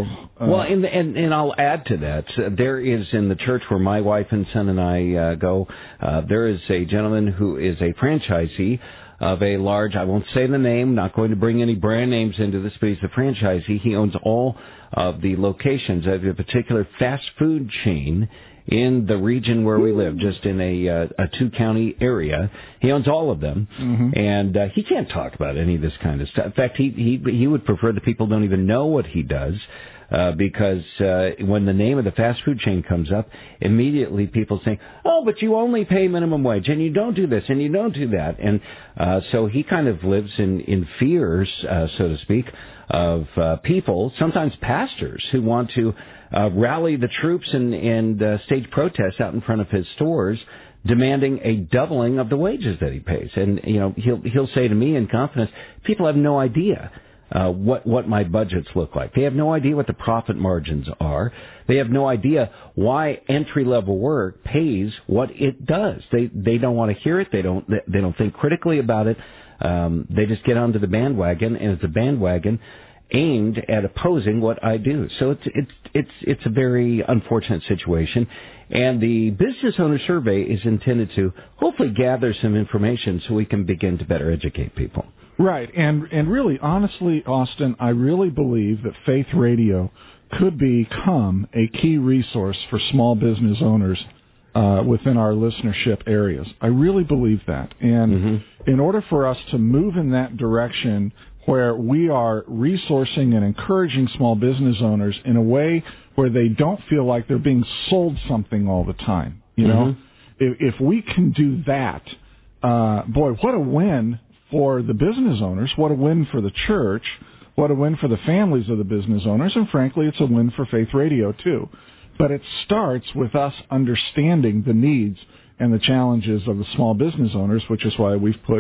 and I'll add to that. There is, in the church where my wife and son and I go, there is a gentleman who is a franchisee of a large, I won't say the name, not going to bring any brand names into this, but he's a franchisee. He owns all of the locations of a particular fast food chain in the region where we live, just in a 2-county area. He owns all of them, and he can't talk about any of this kind of stuff. In fact, he would prefer that people don't even know what he does, because when the name of the fast food chain comes up, immediately people say, oh, but you only pay minimum wage, and you don't do this, and you don't do that. And so he kind of lives in fears, so to speak, of people, sometimes pastors, who want to rally the troops and stage protests out in front of his stores, demanding a doubling of the wages that he pays. And he'll say to me in confidence, people have no idea what my budgets look like. They have no idea what the profit margins are. They have no idea why entry-level work pays what it does. They don't want to hear it. They don't think critically about it. They just get onto the bandwagon, and it's a bandwagon aimed at opposing what I do. So it's a very unfortunate situation, and the Business Owner Survey is intended to hopefully gather some information so we can begin to better educate people. Right, and really, honestly, Austin, I really believe that Faith Radio could become a key resource for small business owners within our listenership areas. I really believe that, and in order for us to move in that direction, where we are resourcing and encouraging small business owners in a way where they don't feel like they're being sold something all the time. If we can do that, boy, what a win for the business owners, what a win for the church, what a win for the families of the business owners, and frankly, it's a win for Faith Radio too. But it starts with us understanding the needs and the challenges of the small business owners, which is why we've put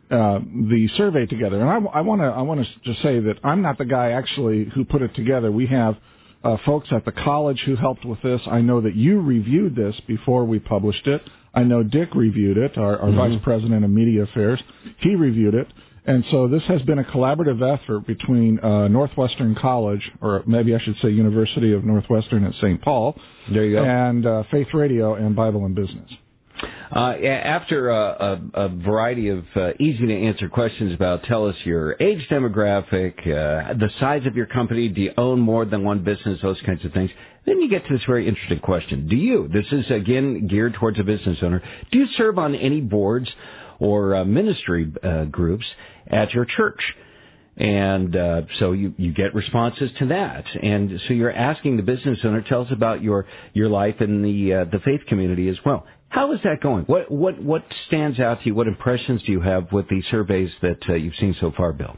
the survey together. And I want to just say that I'm not the guy actually who put it together. We have folks at the college who helped with this. I know that you reviewed this before we published it. I know Dick reviewed it, our Vice President of Media Affairs. He reviewed it. And so this has been a collaborative effort between Northwestern College, or maybe I should say University of Northwestern at St. Paul, there you go, and Faith Radio and Bible and Business. After a variety of easy-to-answer questions about tell us your age demographic, the size of your company, do you own more than one business, those kinds of things, then you get to this very interesting question. This is, again, geared towards a business owner, do you serve on any boards or ministry groups at your church? And so you get responses to that. And so you're asking the business owner, tell us about your life in the faith community as well. How is that going? What stands out to you? What impressions do you have with the surveys that you've seen so far, Bill?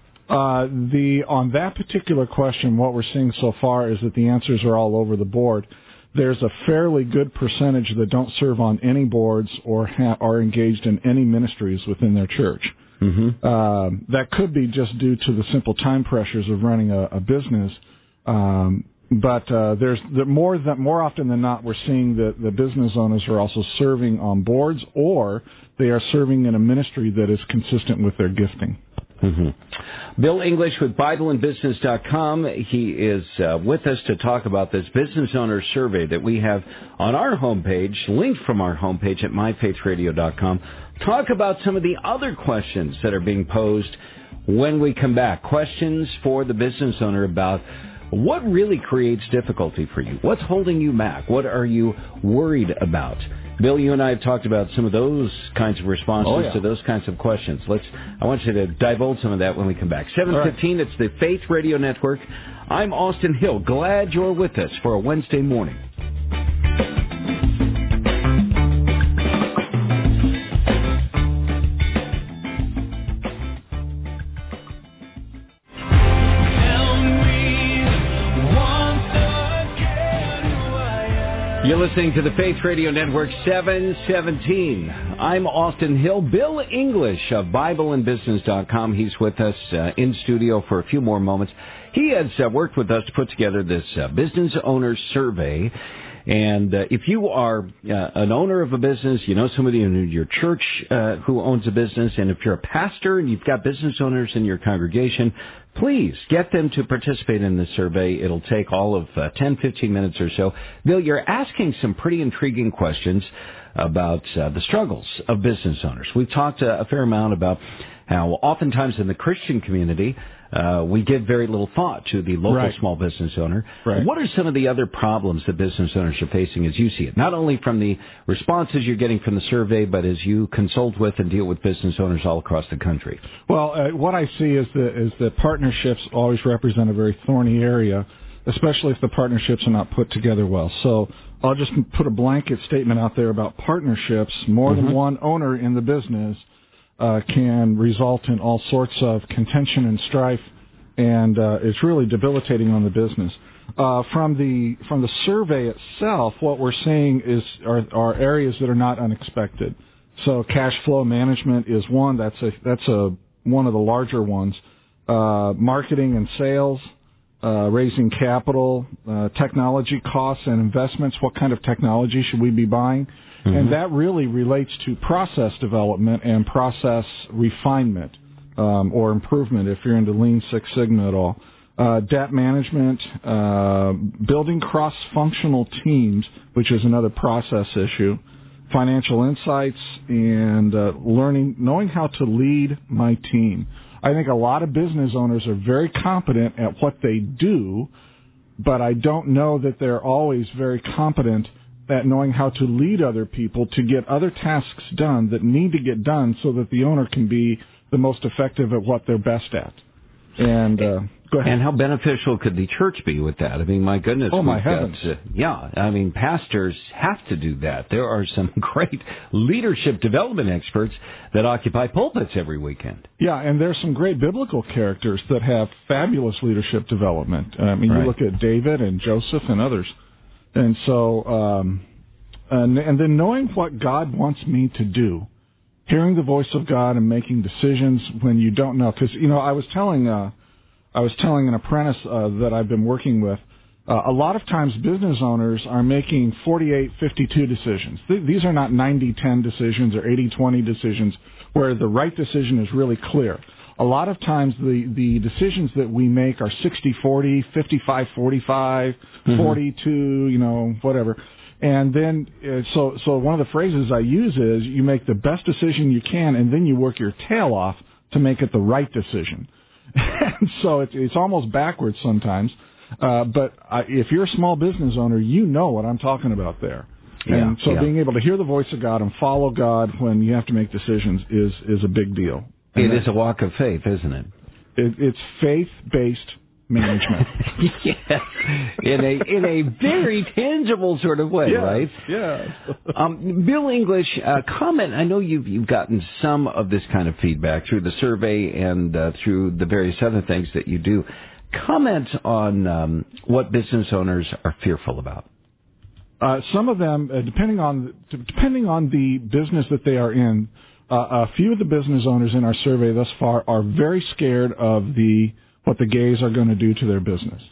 On that particular question, what we're seeing so far is that the answers are all over the board. There's a fairly good percentage that don't serve on any boards or are engaged in any ministries within their church. That could be just due to the simple time pressures of running a business. But there's more often than not, we're seeing that the business owners are also serving on boards, or they are serving in a ministry that is consistent with their gifting. Bill English with BibleandBusiness.com. He is with us to talk about this business owner survey that we have on our homepage, linked from our homepage at MyFaithRadio.com. Talk about some of the other questions that are being posed when we come back. Questions for the business owner about What really creates difficulty for you? What's holding you back? What are you worried about? Bill, you and I have talked about some of those kinds of responses to those kinds of questions. I want you to divulge some of that when we come back. 7:15, It's the Faith Radio Network. I'm Austin Hill. Glad you're with us for a Wednesday morning. You're listening to the Faith Radio Network, 717. I'm Austin Hill. Bill English of BibleandBusiness.com. He's with us in studio for a few more moments. He has worked with us to put together this business owner survey. And if you are an owner of a business, you know somebody in your church who owns a business, and if you're a pastor and you've got business owners in your congregation, please get them to participate in this survey. It'll take all of 10, 15 minutes or so. Bill, you're asking some pretty intriguing questions about the struggles of business owners. We've talked a fair amount about how oftentimes in the Christian community, we give very little thought to the local small business owner. Right. What are some of the other problems that business owners are facing as you see it? Not only from the responses you're getting from the survey, but as you consult with and deal with business owners all across the country. Well, what I see is that partnerships always represent a very thorny area, especially if the partnerships are not put together well. So I'll just put a blanket statement out there about partnerships. More than one owner in the business can result in all sorts of contention and strife, and it's really debilitating on the business. From the survey itself, what we're seeing are areas that are not unexpected. So cash flow management is one. That's one of the larger ones. Marketing and sales, raising capital, technology costs and investments. What kind of technology should we be buying? And that really relates to process development and process refinement or improvement if you're into Lean Six Sigma at all. Debt management, building cross-functional teams, which is another process issue. Financial insights and knowing how to lead my team. I think a lot of business owners are very competent at what they do, but I don't know that they're always very competent at knowing how to lead other people to get other tasks done that need to get done so that the owner can be the most effective at what they're best at. And go ahead. And how beneficial could the church be with that? I mean, my goodness. Oh, my heavens. I mean, pastors have to do that. There are some great leadership development experts that occupy pulpits every weekend. Yeah, and there's some great biblical characters that have fabulous leadership development. I mean, you look at David and Joseph and others. And so, and then knowing what God wants me to do, hearing the voice of God and making decisions when you don't know. Because, I was telling an apprentice that I've been working with, a lot of times business owners are making 48-52 decisions. These are not 90-10 decisions or 80-20 decisions where the right decision is really clear. A lot of times the decisions that we make are 60-40, 55-45, 42, whatever. And then, so one of the phrases I use is you make the best decision you can and then you work your tail off to make it the right decision. And so it's almost backwards sometimes. But if you're a small business owner, you know what I'm talking about there. And being able to hear the voice of God and follow God when you have to make decisions is a big deal. It is a walk of faith, isn't it? It's faith-based management. Yes, in a very tangible sort of way, right? Yeah. Bill English, comment. I know you've gotten some of this kind of feedback through the survey and through the various other things that you do. Comment on what business owners are fearful about. Some of them, depending on the business that they are in. A few of the business owners in our survey thus far are very scared of what the gays are going to do to their business.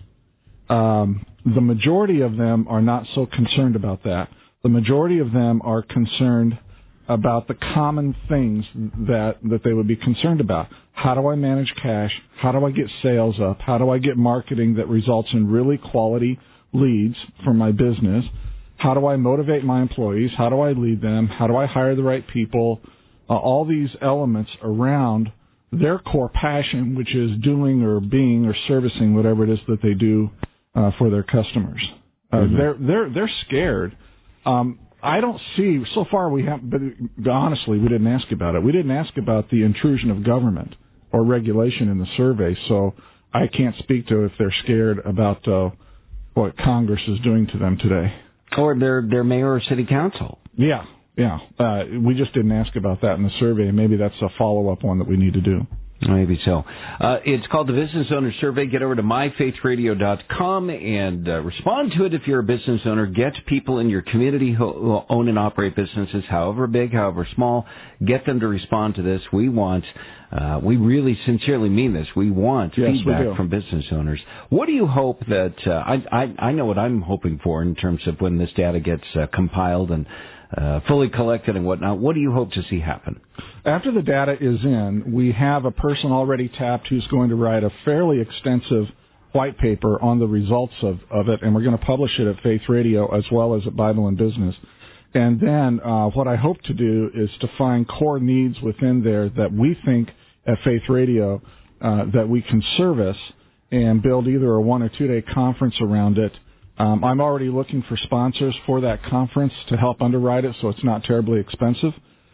The majority of them are not so concerned about that. The majority of them are concerned about the common things that they would be concerned about. How do I manage cash? How do I get sales up? How do I get marketing that results in really quality leads for my business? How do I motivate my employees? How do I lead them? How do I hire the right people? All these elements around their core passion, which is doing or being or servicing whatever it is that they do for their customers. They're scared. I don't see, so far we haven't, but honestly, we didn't ask about it. We didn't ask about the intrusion of government or regulation in the survey, so I can't speak to if they're scared about what Congress is doing to them today. Or their mayor or city council. Yeah. We just didn't ask about that in the survey. Maybe that's a follow-up one that we need to do. Maybe so. It's called the Business Owner Survey. Get over to myfaithradio.com and respond to it if you're a business owner. Get people in your community who own and operate businesses, however big, however small. Get them to respond to this. We really sincerely mean this. We want feedback from business owners. What do you hope that, I know what I'm hoping for in terms of when this data gets compiled and fully collected and whatnot. What do you hope to see happen? After the data is in, we have a person already tapped who's going to write a fairly extensive white paper on the results of it, and we're going to publish it at Faith Radio as well as at Bible and Business. And then what I hope to do is to find core needs within there that we think at Faith Radio that we can service and build either a 1 or 2 day conference around it. I'm already looking for sponsors for that conference to help underwrite it so it's not terribly expensive.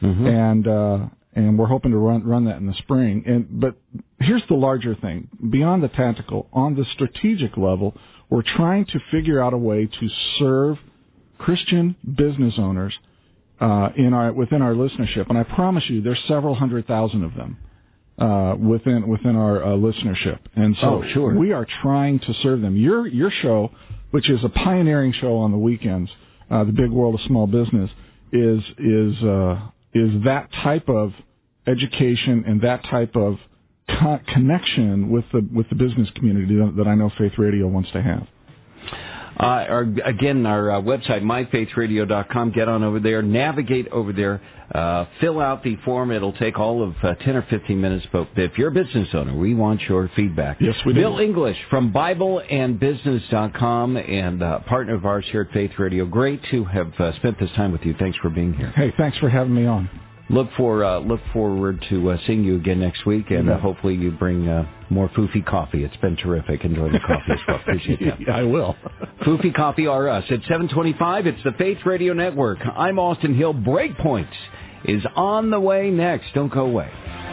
And we're hoping to run that in the spring. But here's the larger thing. Beyond the tactical, on the strategic level, we're trying to figure out a way to serve Christian business owners within our listenership. And I promise you, there's several 100,000 of them within our listenership. And so we are trying to serve them. Your show, which is a pioneering show on the weekends, The Big World of Small Business, is that type of education and that type of connection with the business community that I know Faith Radio wants to have. Our website, myfaithradio.com. Get on over there, navigate over there, fill out the form. It'll take all of 10 or 15 minutes, but if you're a business owner, we want your feedback. Yes, we do. Bill English from BibleandBusiness.com and partner of ours here at Faith Radio. Great to have spent this time with you. Thanks for being here. Hey, thanks for having me on. Look forward to seeing you again next week, and hopefully you bring more Foofy coffee. It's been terrific. Enjoy the coffee as well. Appreciate that. Yeah, I will. Foofy Coffee or us. At 7:25, it's the Faith Radio Network. I'm Austin Hill. Breakpoint is on the way next. Don't go away.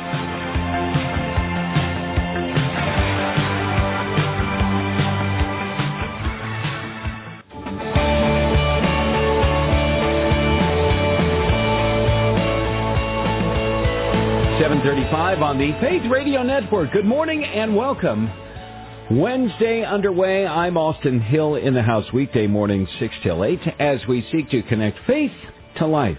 On the Faith Radio Network. Good morning and welcome. Wednesday underway. I'm Austin Hill in the house weekday morning 6 till 8 as we seek to connect faith to life.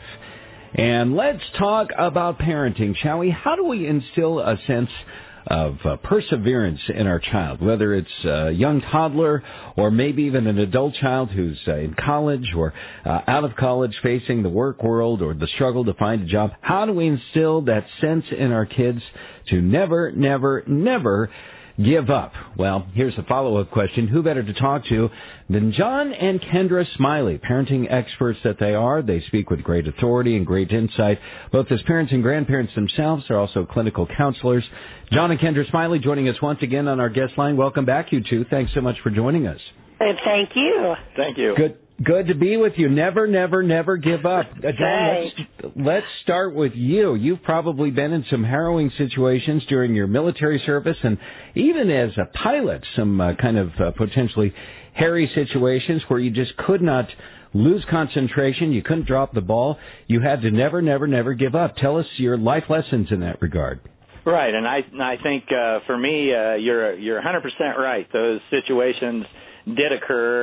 And let's talk about parenting, shall we? How do we instill a sense of perseverance in our child, whether it's a young toddler or maybe even an adult child who's in college or out of college facing the work world or the struggle to find a job? How do we instill that sense in our kids to never, never, never give up? Well, here's a follow-up question. Who better to talk to than John and Kendra Smiley, parenting experts that they are. They speak with great authority and great insight, both as parents and grandparents themselves. They're also clinical counselors. John and Kendra Smiley joining us once again on our guest line. Welcome back, you two. Thanks so much for joining us. Thank you. Thank you. Good to be with you. Never, never, never give up. John, let's start with you. You've probably been in some harrowing situations during your military service and even as a pilot, some kind of potentially hairy situations where you just could not lose concentration. You couldn't drop the ball. You had to never, never, never give up. Tell us your life lessons in that regard. Right, and I think for me, you're 100% right. Those situations did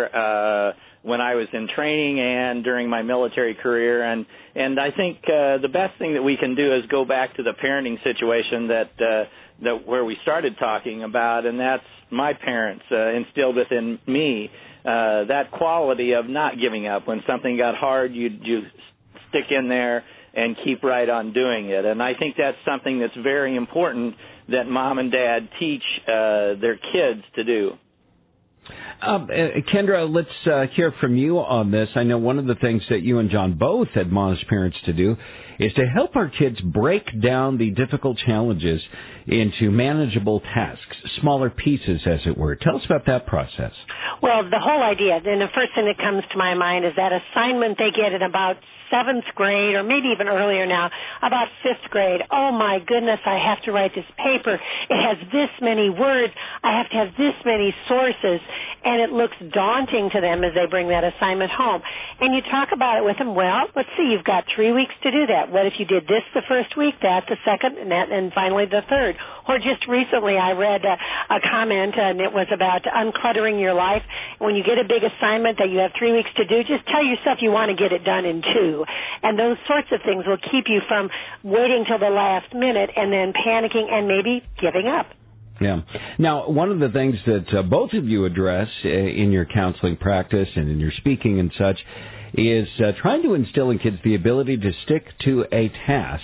occur when I was in training and during my military career, and I think the best thing that we can do is go back to the parenting situation that where we started talking about, and that's my parents instilled within me that quality of not giving up. When something got hard, you stick in there and keep right on doing it. And I think that's something that's very important that mom and dad teach their kids to do. Kendra, let's hear from you on this. I know one of the things that you and John both admonish parents to do is to help our kids break down the difficult challenges into manageable tasks, smaller pieces, as it were. Tell us about that process. Well, the whole idea, and the first thing that comes to my mind is that assignment they get in about 7th grade, or maybe even earlier now, about 5th grade. Oh my goodness, I have to write this paper. It has this many words. I have to have this many sources. And it looks daunting to them as they bring that assignment home. And you talk about it with them, well, let's see, you've got 3 weeks to do that. What if you did this the first week, that the second, and finally the third? Or just recently I read a comment, and it was about uncluttering your life. When you get a big assignment that you have 3 weeks to do, just tell yourself you want to get it done in 2. And those sorts of things will keep you from waiting till the last minute and then panicking and maybe giving up. Yeah. Now, one of the things that both of you address in your counseling practice and in your speaking and such is trying to instill in kids the ability to stick to a task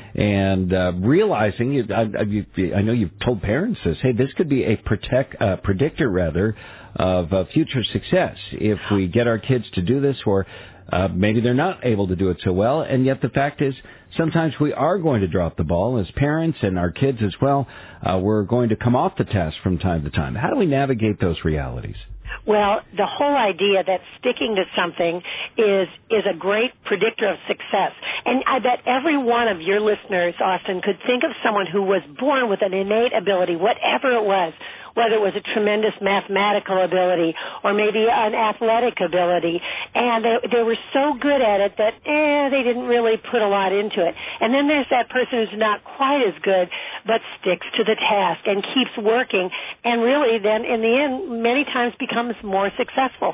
and realizing, I know you've told parents this, hey, this could be a predictor of future success if we get our kids to do this, or maybe they're not able to do it so well. And yet the fact is, sometimes we are going to drop the ball as parents, and our kids as well. We're going to come off the task from time to time. How do we navigate those realities? Well, the whole idea that sticking to something is a great predictor of success. And I bet every one of your listeners, Austin, could think of someone who was born with an innate ability, whatever it was, whether it was a tremendous mathematical ability or maybe an athletic ability, and they were so good at it that they didn't really put a lot into it. And then there's that person who's not quite as good but sticks to the task and keeps working, and really then in the end many times becomes more successful.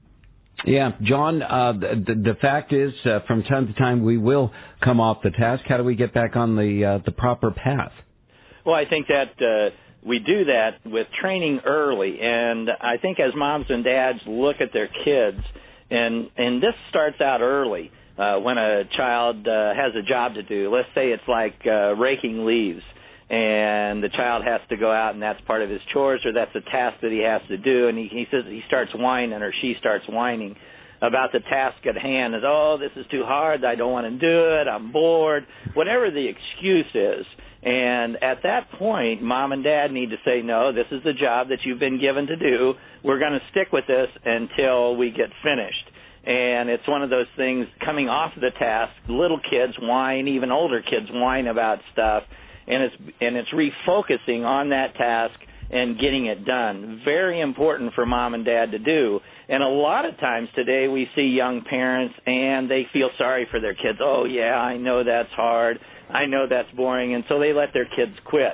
Yeah, John, the fact is from time to time we will come off the task. How do we get back on the proper path? Well, I think that we do that with training early, and I think as moms and dads look at their kids, and this starts out early when a child has a job to do. Let's say it's like raking leaves, and the child has to go out, and that's part of his chores, or that's a task that he has to do, and he says he starts whining, or she starts whining about the task at hand. Is, oh, this is too hard, I don't want to do it, I'm bored, whatever the excuse is. And at that point, mom and dad need to say, no, this is the job that you've been given to do. We're going to stick with this until we get finished. And it's one of those things, coming off the task, little kids whine, even older kids whine about stuff, and it's refocusing on that task and getting it done. Very important for mom and dad to do. And a lot of times today we see young parents and they feel sorry for their kids. Oh, yeah, I know that's hard. I know that's boring. And so they let their kids quit.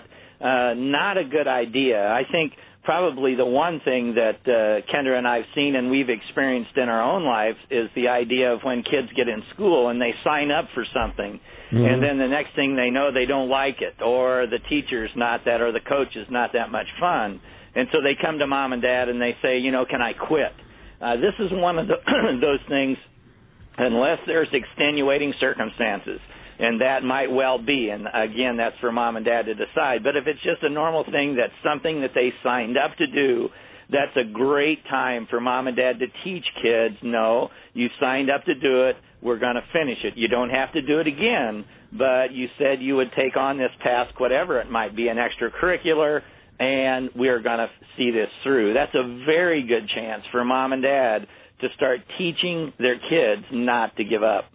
Not a good idea. I think probably the one thing that Kendra and I have seen and we've experienced in our own lives is the idea of when kids get in school and they sign up for something, and then the next thing they know they don't like it, or the teacher's not that, or the coach is not that much fun. And so they come to mom and dad and they say, you know, can I quit? This is one of those things, unless there's extenuating circumstances. And that might well be, and again, that's for mom and dad to decide. But if it's just a normal thing, that's something that they signed up to do, that's a great time for mom and dad to teach kids, no, you signed up to do it, we're going to finish it. You don't have to do it again, but you said you would take on this task, whatever it might be, an extracurricular, and we're going to see this through. That's a very good chance for mom and dad to start teaching their kids not to give up.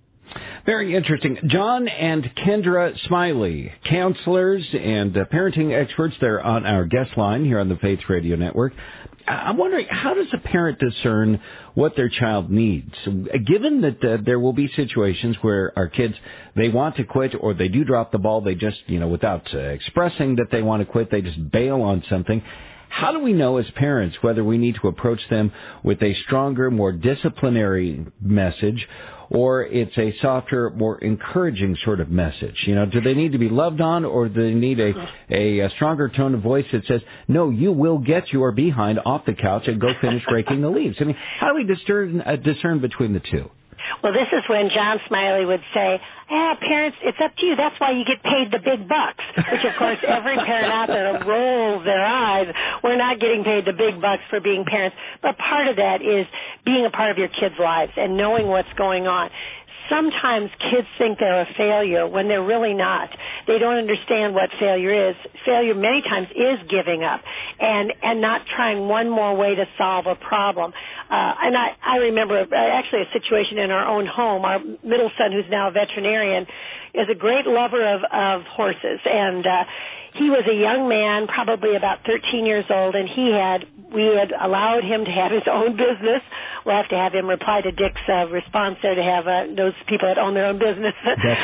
Very interesting. John and Kendra Smiley, counselors and parenting experts. They're on our guest line here on the Faith Radio Network. I'm wondering, how does a parent discern what their child needs? Given that there will be situations where our kids, they want to quit or they do drop the ball, they just, without expressing that they want to quit, they just bail on something. How do we know as parents whether we need to approach them with a stronger, more disciplinary message, or it's a softer, more encouraging sort of message? Do they need to be loved on, or do they need a stronger tone of voice that says, no, you will get your behind off the couch and go finish raking the leaves? I mean, how do we discern between the two? Well, this is when John Smiley would say, parents, it's up to you. That's why you get paid the big bucks, which, of course, every parent out there rolls their eyes. We're not getting paid the big bucks for being parents, but part of that is being a part of your kids' lives and knowing what's going on. Sometimes kids think they're a failure when they're really not. They don't understand what failure is. Failure many times is giving up and not trying one more way to solve a problem. And I remember actually a situation in our own home. Our middle son, who's now a veterinarian, is a great lover of horses, and he was a young man, probably about 13 years old, and we had allowed him to have his own business. We'll have to have him reply to Dick's response there to have those people that own their own business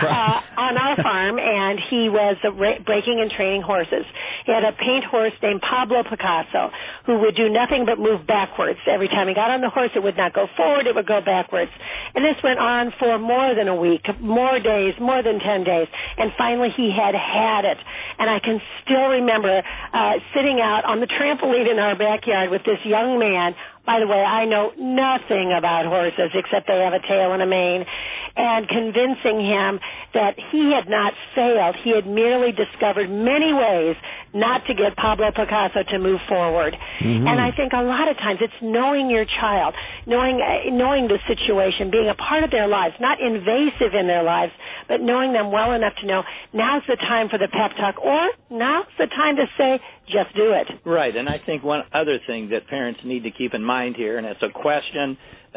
on our farm, and he was breaking and training horses. He had a paint horse named Pablo Picasso who would do nothing but move backwards. Every time he got on the horse, it would not go forward, it would go backwards. And this went on for more than a week, more days, more than 10 days, and finally he had it. And I can still remember sitting out on the trampoline in our backyard with this young man. By the way, I know nothing about horses except they have a tail and a mane, and convincing him that he had not failed. He had merely discovered many ways not to get Pablo Picasso to move forward. Mm-hmm. And I think a lot of times it's knowing your child, knowing the situation, being a part of their lives, not invasive in their lives, but knowing them well enough to know now's the time for the pep talk, or now's the time to say, just do it. Right, and I think one other thing that parents need to keep in mind here, and it's a question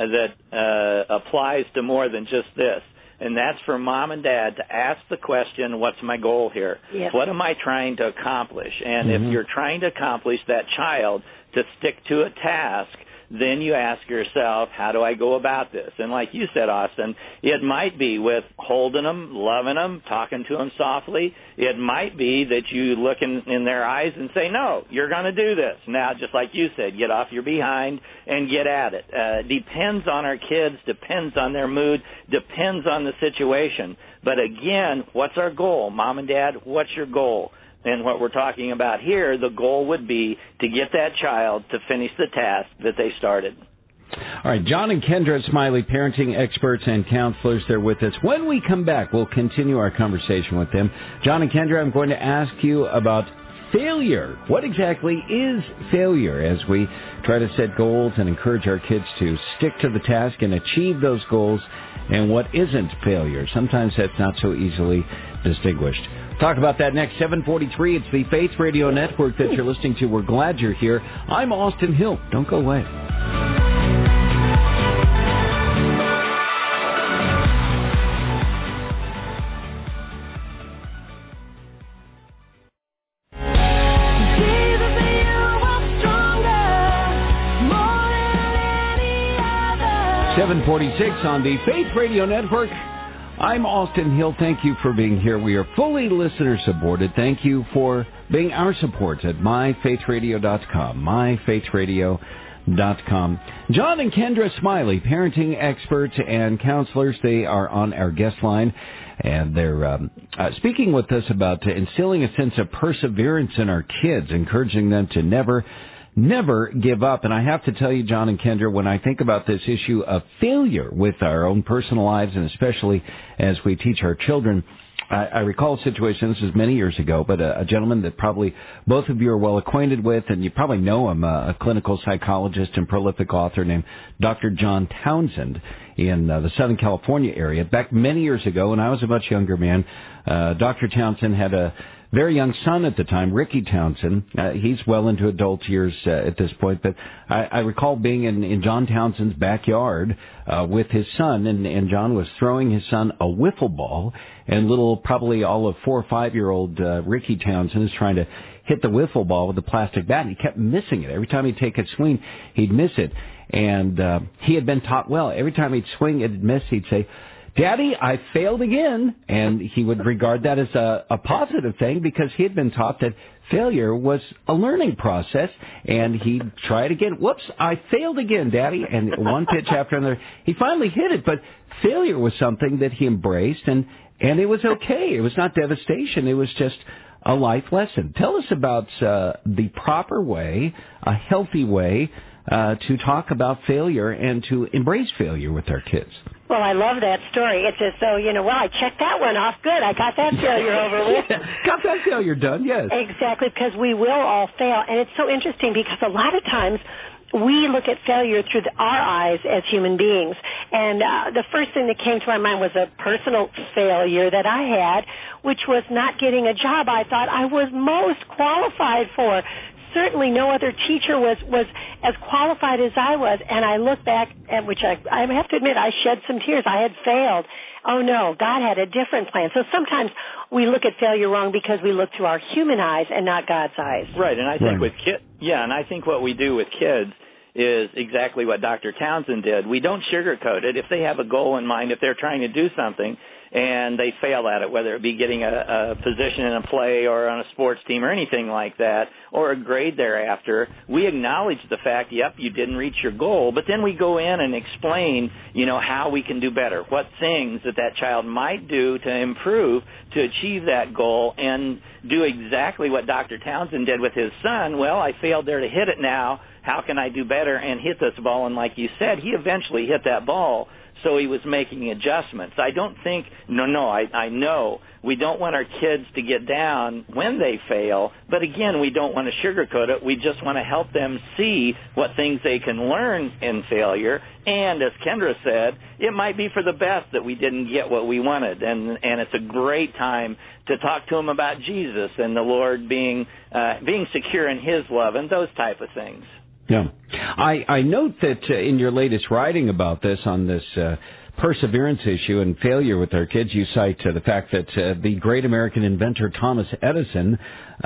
that applies to more than just this, and that's for mom and dad to ask the question, what's my goal here? Yes. What am I trying to accomplish? And if you're trying to accomplish that child to stick to a task, then you ask yourself, how do I go about this? And like you said, Austin, it might be with holding them, loving them, talking to them softly. It might be that you look in their eyes and say, no, you're going to do this. Now, just like you said, get off your behind and get at it. Depends on our kids, depends on their mood, depends on the situation. But again, what's our goal? Mom and Dad, what's your goal? And what we're talking about here, the goal would be to get that child to finish the task that they started. All right, John and Kendra Smiley, parenting experts and counselors, they're with us. When we come back, we'll continue our conversation with them. John and Kendra, I'm going to ask you about failure. What exactly is failure as we try to set goals and encourage our kids to stick to the task and achieve those goals, and what isn't failure? Sometimes that's not so easily distinguished. Talk about that next. 7:43. It's the Faith Radio Network that you're listening to. We're glad you're here. I'm Austin Hill. Don't go away. .46 on the Faith Radio Network. I'm Austin Hill. Thank you for being here. We are fully listener-supported. Thank you for being our support at myfaithradio.com, myfaithradio.com. John and Kendra Smiley, parenting experts and counselors, they are on our guest line, and they're speaking with us about instilling a sense of perseverance in our kids, encouraging them to never give up. And I have to tell you, John and Kendra, when I think about this issue of failure with our own personal lives, and especially as we teach our children, I recall a situation, this was many years ago, but a gentleman that probably both of you are well acquainted with, and you probably know him, a clinical psychologist and prolific author named Dr. John Townsend in the Southern California area. Back many years ago, when I was a much younger man, Dr. Townsend had a very young son at the time, Ricky Townsend. He's well into adult years at this point, but I recall being in John Townsend's backyard with his son, and John was throwing his son a wiffle ball, and probably all of 4 or 5-year-old Ricky Townsend is trying to hit the wiffle ball with a plastic bat, and he kept missing it. Every time he'd take a swing, he'd miss it, and he had been taught well. Every time he'd swing, it'd miss. He'd say, "Daddy, I failed again," and he would regard that as a positive thing because he had been taught that failure was a learning process, and he'd try it again. "Whoops, I failed again, Daddy," and one pitch after another. He finally hit it, but failure was something that he embraced, and it was okay. It was not devastation. It was just a life lesson. Tell us about the proper way, a healthy way, to talk about failure and to embrace failure with our kids. Well, I love that story. It's as though, I checked that one off. Good, I got that failure over with. Got that failure done, yes. Exactly, because we will all fail. And it's so interesting because a lot of times we look at failure through our eyes as human beings. And the first thing that came to my mind was a personal failure that I had, which was not getting a job I thought I was most qualified for. Certainly no other teacher was as qualified as I was. And I look back, at which I have to admit, I shed some tears. I had failed. Oh, no, God had a different plan. So sometimes we look at failure wrong because we look through our human eyes and not God's eyes. Right, and I think and I think what we do with kids is exactly what Dr. Townsend did. We don't sugarcoat it. If they have a goal in mind, if they're trying to do something and they fail at it, whether it be getting a position in a play or on a sports team or anything like that, or a grade thereafter, we acknowledge the fact, yep, you didn't reach your goal, but then we go in and explain, how we can do better, what things that child might do to improve to achieve that goal and do exactly what Dr. Townsend did with his son. Well, I failed there to hit it now. How can I do better and hit this ball? And like you said, he eventually hit that ball, so he was making adjustments. I don't think, I know we don't want our kids to get down when they fail, but again, we don't want to sugarcoat it. We just want to help them see what things they can learn in failure. And as Kendra said, it might be for the best that we didn't get what we wanted. And it's a great time to talk to them about Jesus and the Lord being secure in His love and those type of things. Yeah. I note that in your latest writing about this, on this perseverance issue and failure with our kids, you cite the fact that the great American inventor Thomas Edison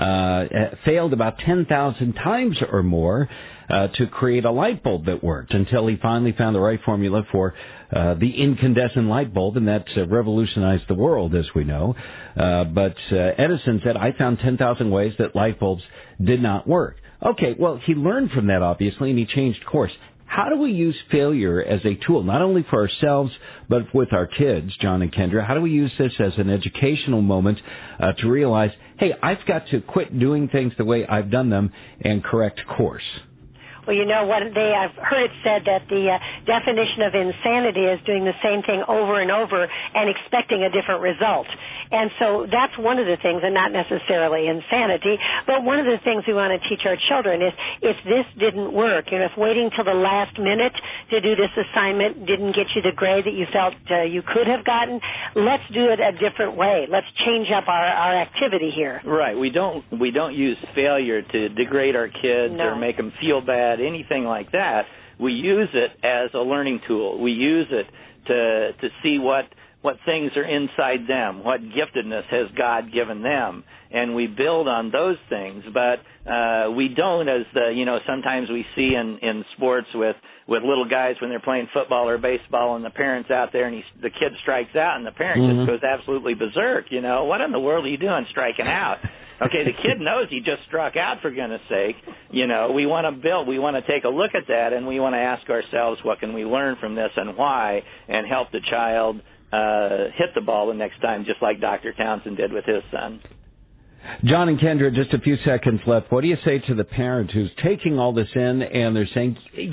failed about 10,000 times or more to create a light bulb that worked until he finally found the right formula for the incandescent light bulb, and that revolutionized the world, as we know. But Edison said, I found 10,000 ways that light bulbs did not work. Okay, well, he learned from that, obviously, and he changed course. How do we use failure as a tool, not only for ourselves, but with our kids, John and Kendra? How do we use this as an educational moment to realize, hey, I've got to quit doing things the way I've done them and correct course? Well, I've heard it said that the definition of insanity is doing the same thing over and over and expecting a different result. And so that's one of the things, and not necessarily insanity, but one of the things we want to teach our children is if this didn't work, if waiting till the last minute to do this assignment didn't get you the grade that you felt you could have gotten, let's do it a different way. Let's change up our activity here. Right. We don't use failure to degrade our kids or make them feel bad, anything like that. We use it as a learning tool. We use it to see what things are inside them, what giftedness has God given them, and we build on those things. But we don't, as sometimes we see in sports with little guys when they're playing football or baseball, and the parents out there, and the kid strikes out, and the parent just goes absolutely berserk. What in the world are you doing striking out? Okay, the kid knows he just struck out, for goodness sake. We want to build, we want to take a look at that, and we want to ask ourselves, what can we learn from this and why, and help the child hit the ball the next time, just like Dr. Townsend did with his son. John and Kendra, just a few seconds left. What do you say to the parent who's taking all this in and they're saying,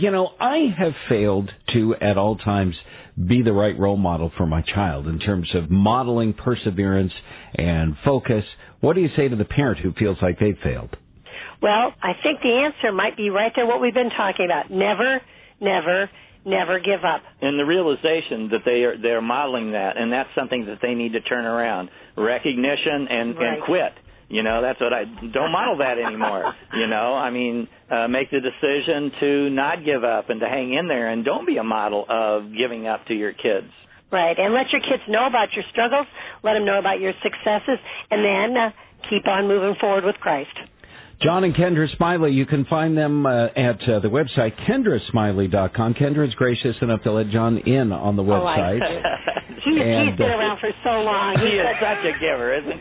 I have failed to, at all times, be the right role model for my child in terms of modeling perseverance and focus? What do you say to the parent who feels like they've failed? Well, I think the answer might be right there, what we've been talking about. Never, never, never give up. And the realization that they're modeling that, and that's something that they need to turn around. Recognition and quit. That's what don't model that anymore. Make the decision to not give up and to hang in there, and don't be a model of giving up to your kids. Right, and let your kids know about your struggles, let them know about your successes, and then keep on moving forward with Christ. John and Kendra Smiley, you can find them at the website, KendraSmiley.com. Kendra is gracious enough to let John in on the website. He's been around for so long. He is such a giver, isn't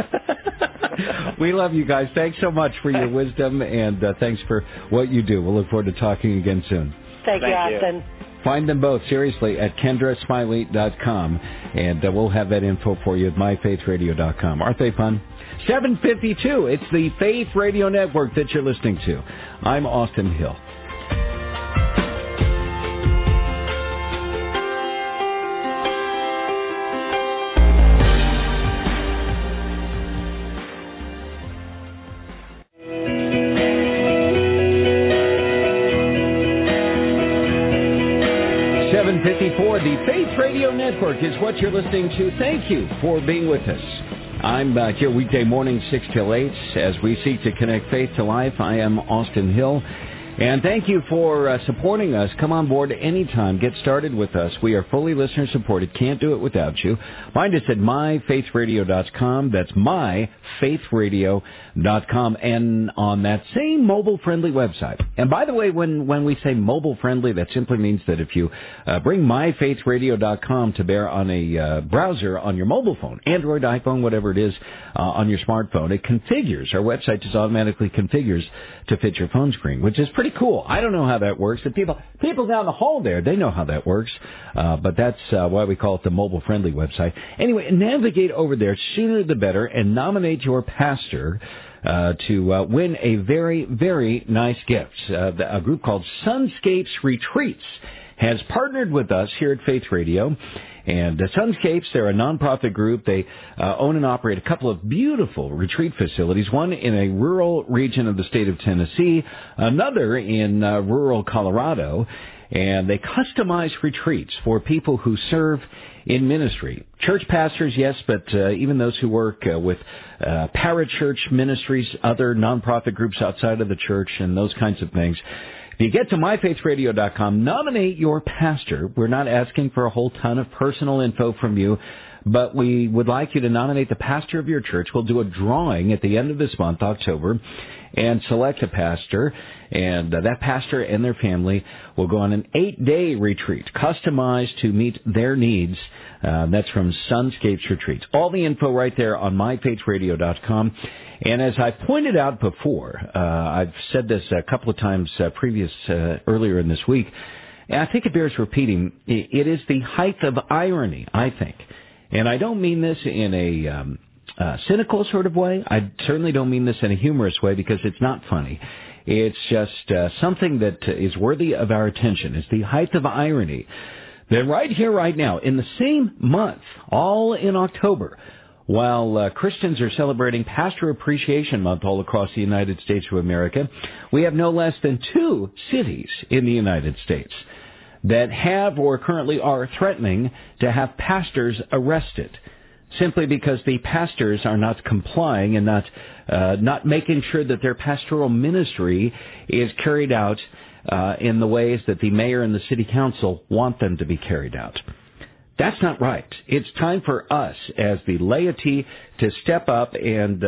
she? We love you guys. Thanks so much for your wisdom, and thanks for what you do. We'll look forward to talking again soon. Thank you, Austin. Find them both, seriously, at KendraSmiley.com, and we'll have that info for you at MyFaithRadio.com. Aren't they fun? 7:52. It's the Faith Radio Network that you're listening to. I'm Austin Hill. Faith Radio Network is what you're listening to. Thank you for being with us. I'm here weekday morning, 6 till 8, as we seek to connect faith to life. I am Austin Hill. And thank you for supporting us. Come on board anytime. Get started with us. We are fully listener supported. Can't do it without you. Find us at myfaithradio.com. That's myfaithradio.com. And on that same mobile-friendly website. And by the way, when we say mobile-friendly, that simply means that if you bring myfaithradio.com to bear on a browser on your mobile phone, Android, iPhone, whatever it is, on your smartphone, it configures. Our website just automatically configures to fit your phone screen, which is pretty cool. I don't know how that works. The people down the hall there, they know how that works. But that's why we call it the mobile-friendly website. Anyway, navigate over there sooner the better and nominate your pastor to win a very, very nice gift. A group called Sunscapes Retreats has partnered with us here at Faith Radio. And Sunscapes, they're a nonprofit group. They own and operate a couple of beautiful retreat facilities, one in a rural region of the state of Tennessee, another in rural Colorado. And they customize retreats for people who serve in ministry. Church pastors, yes, but even those who work with parachurch ministries, other nonprofit groups outside of the church, and those kinds of things. If you get to myfaithradio.com, nominate your pastor. We're not asking for a whole ton of personal info from you, but we would like you to nominate the pastor of your church. We'll do a drawing at the end of this month, October, and select a pastor. And that pastor and their family will go on an 8-day retreat, customized to meet their needs. That's from Sunscapes Retreats. All the info right there on myfaithradio.com. And as I pointed out before, I've said this a couple of times earlier in this week, and I think it bears repeating. It is the height of irony, I think. And I don't mean this in a cynical sort of way. I certainly don't mean this in a humorous way because it's not funny. It's just something that is worthy of our attention. It's the height of irony that right here, right now, in the same month, all in October, while Christians are celebrating Pastor Appreciation Month all across the United States of America, we have no less than 2 cities in the United States that have or currently are threatening to have pastors arrested simply because the pastors are not complying and not making sure that their pastoral ministry is carried out in the ways that the mayor and the city council want them to be carried out. That's not right. It's time for us as the laity to step up and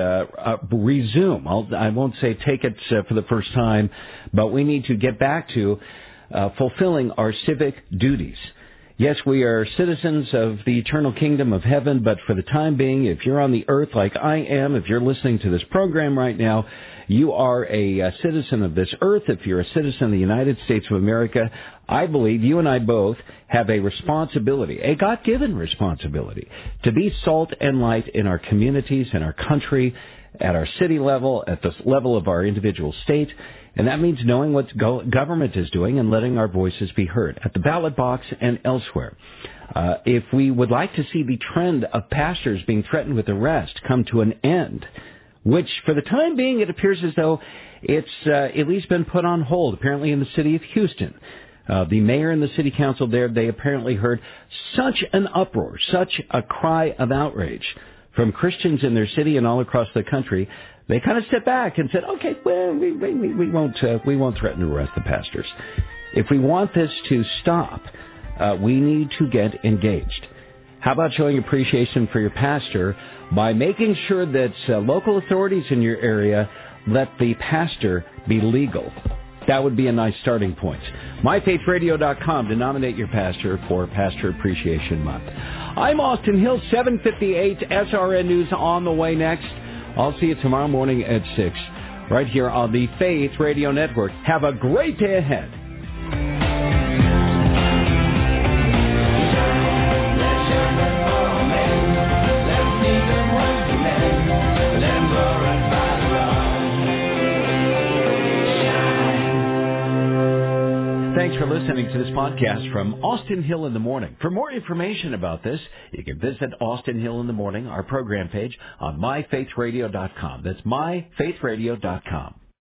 resume. I won't say take it for the first time, but we need to get back to fulfilling our civic duties. Yes, we are citizens of the eternal kingdom of heaven, but for the time being, if you're on the earth like I am, if you're listening to this program right now, you are a citizen of this earth. If you're a citizen of the United States of America, I believe you and I both have a responsibility, a God-given responsibility, to be salt and light in our communities, in our country, at our city level, at the level of our individual state. And that means knowing what government is doing and letting our voices be heard at the ballot box and elsewhere. If we would like to see the trend of pastors being threatened with arrest come to an end, which for the time being it appears as though it's at least been put on hold, apparently in the city of Houston. The mayor and the city council there, they apparently heard such an uproar, such a cry of outrage from Christians in their city and all across the country. They kind of stepped back and said, okay, well, we won't threaten to arrest the pastors. If we want this to stop, we need to get engaged. How about showing appreciation for your pastor by making sure that local authorities in your area let the pastor be legal? That would be a nice starting point. MyFaithRadio.com to nominate your pastor for Pastor Appreciation Month. I'm Austin Hill, 758 SRN News on the way next. I'll see you tomorrow morning at 6, right here on the Faith Radio Network. Have a great day ahead. Thanks for listening to this podcast from Austin Hill in the Morning. For more information about this, you can visit Austin Hill in the Morning, our program page, on myfaithradio.com. That's myfaithradio.com.